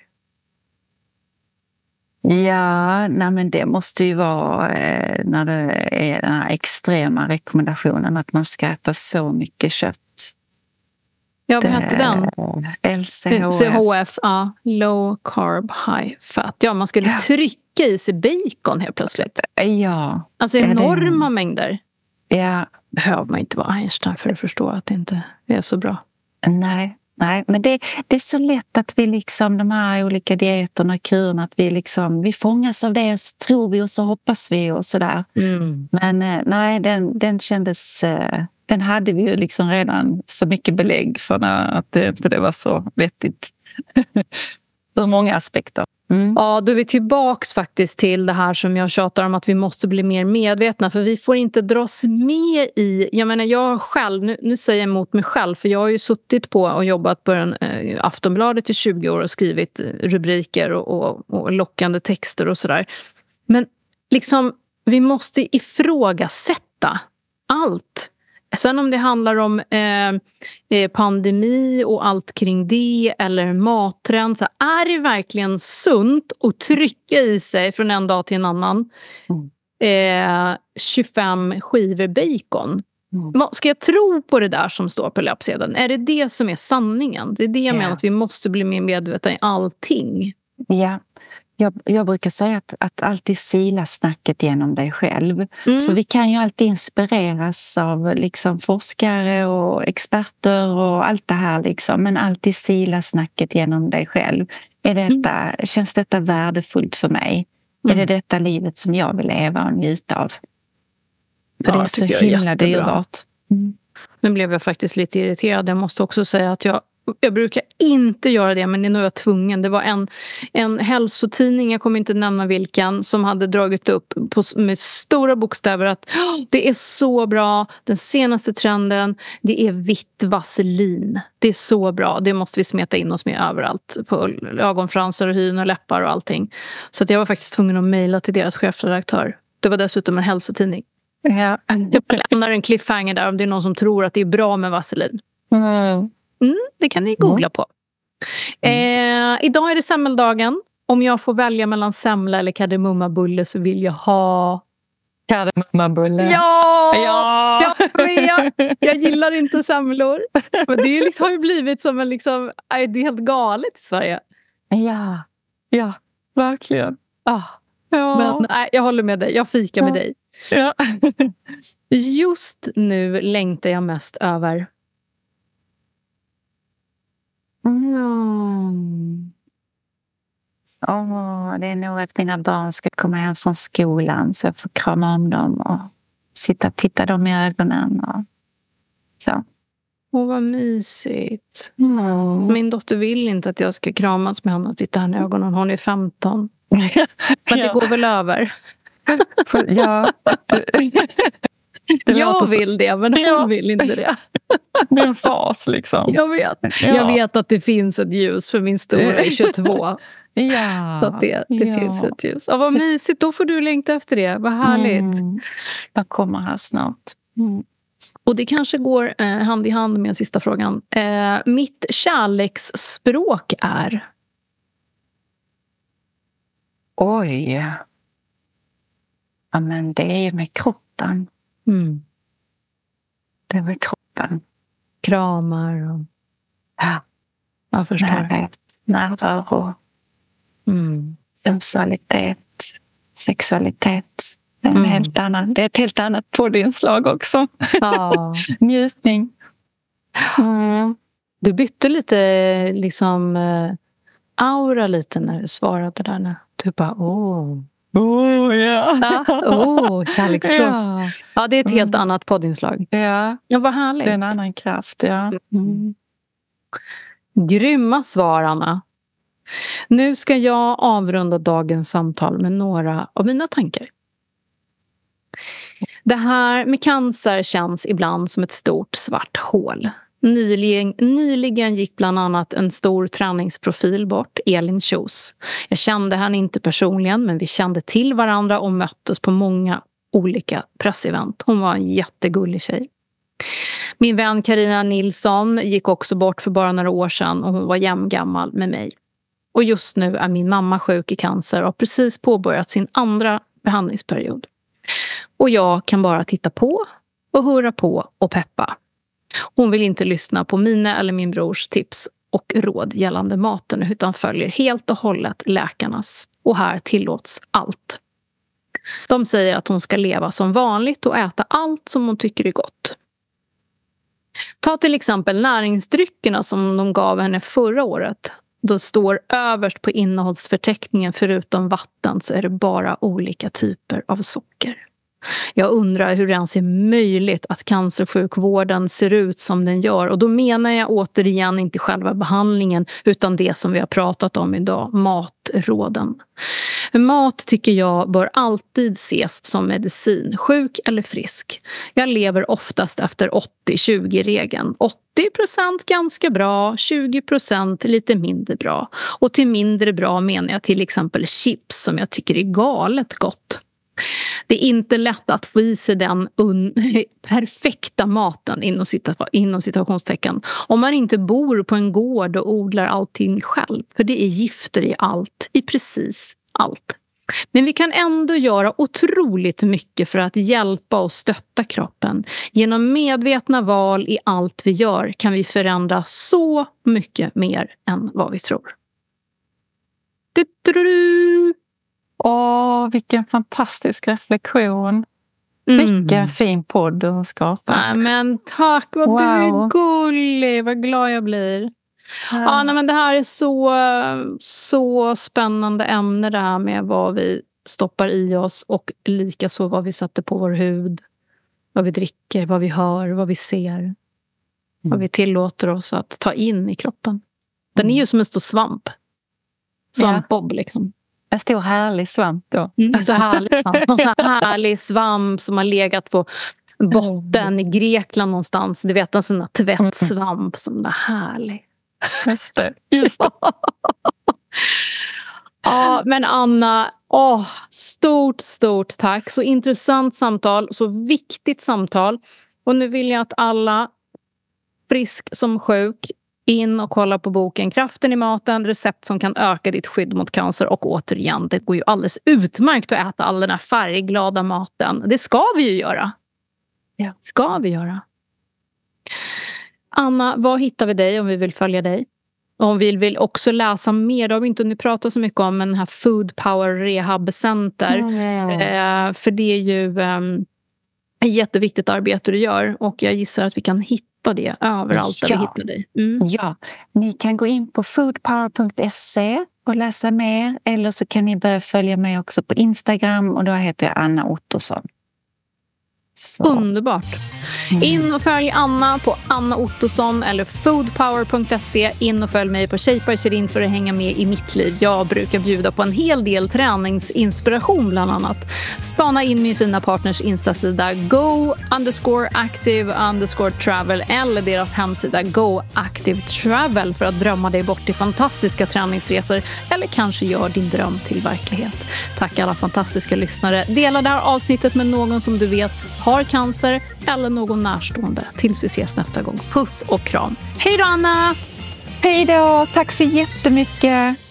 S2: Ja, men det måste ju vara när det är den här extrema rekommendationen att man ska äta så mycket kött.
S1: Ja, vad hette den?
S2: LCHF.
S1: Ja. Low carb, high fat. Ja, man skulle trycka i sig bacon helt plötsligt.
S2: Ja.
S1: Alltså enorma mängder.
S2: Ja.
S1: Behöver man inte vara Einstein för att förstå att det inte är så bra.
S2: Nej, Nej, men det är så lätt att vi liksom, de här olika dieterna och kurerna, att vi fångas av det och så tror vi och så hoppas vi och sådär. Men nej, den kändes, den hade vi ju liksom redan så mycket belägg för att det var så vettigt. Ur många aspekter.
S1: Ja, då är vi tillbaks faktiskt till det här som jag tjatar om, att vi måste bli mer medvetna, för vi får inte dras med i, jag menar jag själv, nu säger jag emot mig själv, för jag har ju suttit på och jobbat på Aftonbladet i 20 år och skrivit rubriker och lockande texter och sådär. Men liksom, vi måste ifrågasätta allt. Sen om det handlar om pandemi och allt kring det, eller mattrend, så är det verkligen sunt att trycka i sig från en dag till en annan 25 skivor bacon? Ska jag tro på det där som står på löpsedeln? Är det som är sanningen? Det är det jag menar, att vi måste bli mer medvetna i allting.
S2: Ja. Jag brukar säga att alltid sila snacket genom dig själv. Så vi kan ju alltid inspireras av liksom forskare och experter och allt det här. Liksom. Men alltid sila snacket genom dig själv. Känns detta värdefullt för mig? Är det detta livet som jag vill leva och njuta av? För det är så himla dyrbart.
S1: Nu blev jag faktiskt lite irriterad. Jag måste också säga att jag brukar inte göra det, men nu är jag tvungen. Det var en hälsotidning, jag kommer inte nämna vilken, som hade dragit upp med stora bokstäver att det är så bra, den senaste trenden, det är vitt vaselin. Det är så bra, det måste vi smeta in oss med överallt. På ögonfransar och hyn och läppar och allting. Så att jag var faktiskt tvungen att mejla till deras chefredaktör. Det var dessutom en hälsotidning.
S2: Ja.
S1: Jag lämnar en cliffhanger där om det är någon som tror att det är bra med vaselin. Det kan ni googla på. Idag är det semmeldagen. Om jag får välja mellan semla eller kardemummabulle så vill jag ha
S2: kardemummabulle.
S1: Ja! Jag gillar inte semlor. Men det är liksom, har ju blivit som en liksom, det är helt galet i Sverige.
S2: Ja, verkligen.
S1: Men nej, jag håller med dig. Jag fikar med dig.
S2: Ja.
S1: Just nu längtar jag mest över
S2: det är nog att mina barn ska komma hem från skolan så jag får krama om dem och titta dem i ögonen och så.
S1: Vad mysigt. Min dotter vill inte att jag ska kramas med henne och titta henne i ögonen. Hon är 15. Men det går väl över.
S2: Ja.
S1: Jag vill det, men hon vill inte det.
S2: Det är en fas liksom.
S1: Jag vet att det finns ett ljus, för min stora är 22.
S2: Ja.
S1: Så att det finns ett ljus. Vad mysigt, då får du längta efter det. Vad härligt.
S2: Jag kommer här snart.
S1: Och det kanske går hand i hand med sista frågan. Mitt kärleksspråk är?
S2: Oj. Ja, men det är ju med kroppen. Det är med kroppen.
S1: Kramar och...
S2: Ja.
S1: Jag förstår.
S2: Närvaro. Sensualitet. Sexualitet. Det är ett helt annat poddinslag också.
S1: Ja.
S2: Njutning.
S1: Du bytte lite liksom aura lite när du svarade där. Du bara, kärleksspråk. Ja, det är ett helt annat poddinslag.
S2: Ja,
S1: vad härligt.
S2: Det är en annan kraft, ja.
S1: Grymma svar, Anna. Nu ska jag avrunda dagens samtal med några av mina tankar. Det här med cancer känns ibland som ett stort svart hål. Nyligen gick bland annat en stor träningsprofil bort, Elin Kjos. Jag kände henne inte personligen, men vi kände till varandra och möttes på många olika pressevent. Hon var en jättegullig tjej. Min vän Carina Nilsson gick också bort för bara några år sedan och hon var jämngammal med mig. Och just nu är min mamma sjuk i cancer och har precis påbörjat sin andra behandlingsperiod. Och jag kan bara titta på och hurra på och peppa. Hon vill inte lyssna på mina eller min brors tips och råd gällande maten utan följer helt och hållet läkarnas. Och här tillåts allt. De säger att hon ska leva som vanligt och äta allt som hon tycker är gott. Ta till exempel näringsdryckerna som de gav henne förra året. Då står överst på innehållsförteckningen förutom vatten så är det bara olika typer av socker. Jag undrar hur det ens är möjligt att cancersjukvården ser ut som den gör. Och då menar jag återigen inte själva behandlingen utan det som vi har pratat om idag, matråden. Mat tycker jag bör alltid ses som medicin, sjuk eller frisk. Jag lever oftast efter 80-20-regeln. 80% ganska bra, 20% lite mindre bra. Och till mindre bra menar jag till exempel chips som jag tycker är galet gott. Det är inte lätt att få i sig den perfekta maten inom citationstecken om man inte bor på en gård och odlar allting själv. För det är gifter i allt, i precis allt. Men vi kan ändå göra otroligt mycket för att hjälpa och stötta kroppen. Genom medvetna val i allt vi gör kan vi förändra så mycket mer än vad vi tror.
S2: Åh, vilken fantastisk reflektion. Vilken fin podd du har skapat.
S1: Nej, men tack, vad du är gullig. Vad glad jag blir. Ja, nej, men det här är så spännande ämne det här med vad vi stoppar i oss och likaså vad vi sätter på vår hud. Vad vi dricker, vad vi hör, vad vi ser. Vad vi tillåter oss att ta in i kroppen. Den är ju som en stor svamp. Svampbob liksom.
S2: En stor härlig svamp då.
S1: Så härlig svamp. Någon sån här härlig svamp som har legat på botten i Grekland någonstans. Du vet en sån här tvättsvamp som är härlig.
S2: Just det.
S1: Ja, men Anna, stort tack. Så intressant samtal, så viktigt samtal. Och nu vill jag att alla, frisk som sjuk, in och kolla på boken Kraften i maten, recept som kan öka ditt skydd mot cancer. Och återigen, det går ju alldeles utmärkt att äta all den här färgglada maten. Det ska vi ju göra. Ja, ska vi göra. Anna, var hittar vi dig om vi vill följa dig? Om vi vill också läsa mer, det har vi inte nu pratat så mycket om, men den här Food Power Rehab Center. För det är ju ett jätteviktigt arbete du gör. Och jag gissar att vi kan hitta det överallt där vi hittar dig.
S2: Ja, ni kan gå in på foodpower.se och läsa mer. Eller så kan ni börja följa mig också på Instagram och då heter jag Anna Ottosson. Så.
S1: Underbart. In och följ Anna på Anna Ottosson eller foodpower.se. In och följ mig på Shapear Shirin för att hänga med i mitt liv. Jag brukar bjuda på en hel del träningsinspiration bland annat. Spana in min fina partners Insta-sida go_active_travel eller deras hemsida Go Active Travel för att drömma dig bort till fantastiska träningsresor eller kanske gör din dröm till verklighet. Tack alla fantastiska lyssnare. Dela det här avsnittet med någon som du vet har cancer eller någon närstående. Tills vi ses nästa gång. Puss och kram. Hej då Anna!
S2: Hej då, tack så jättemycket!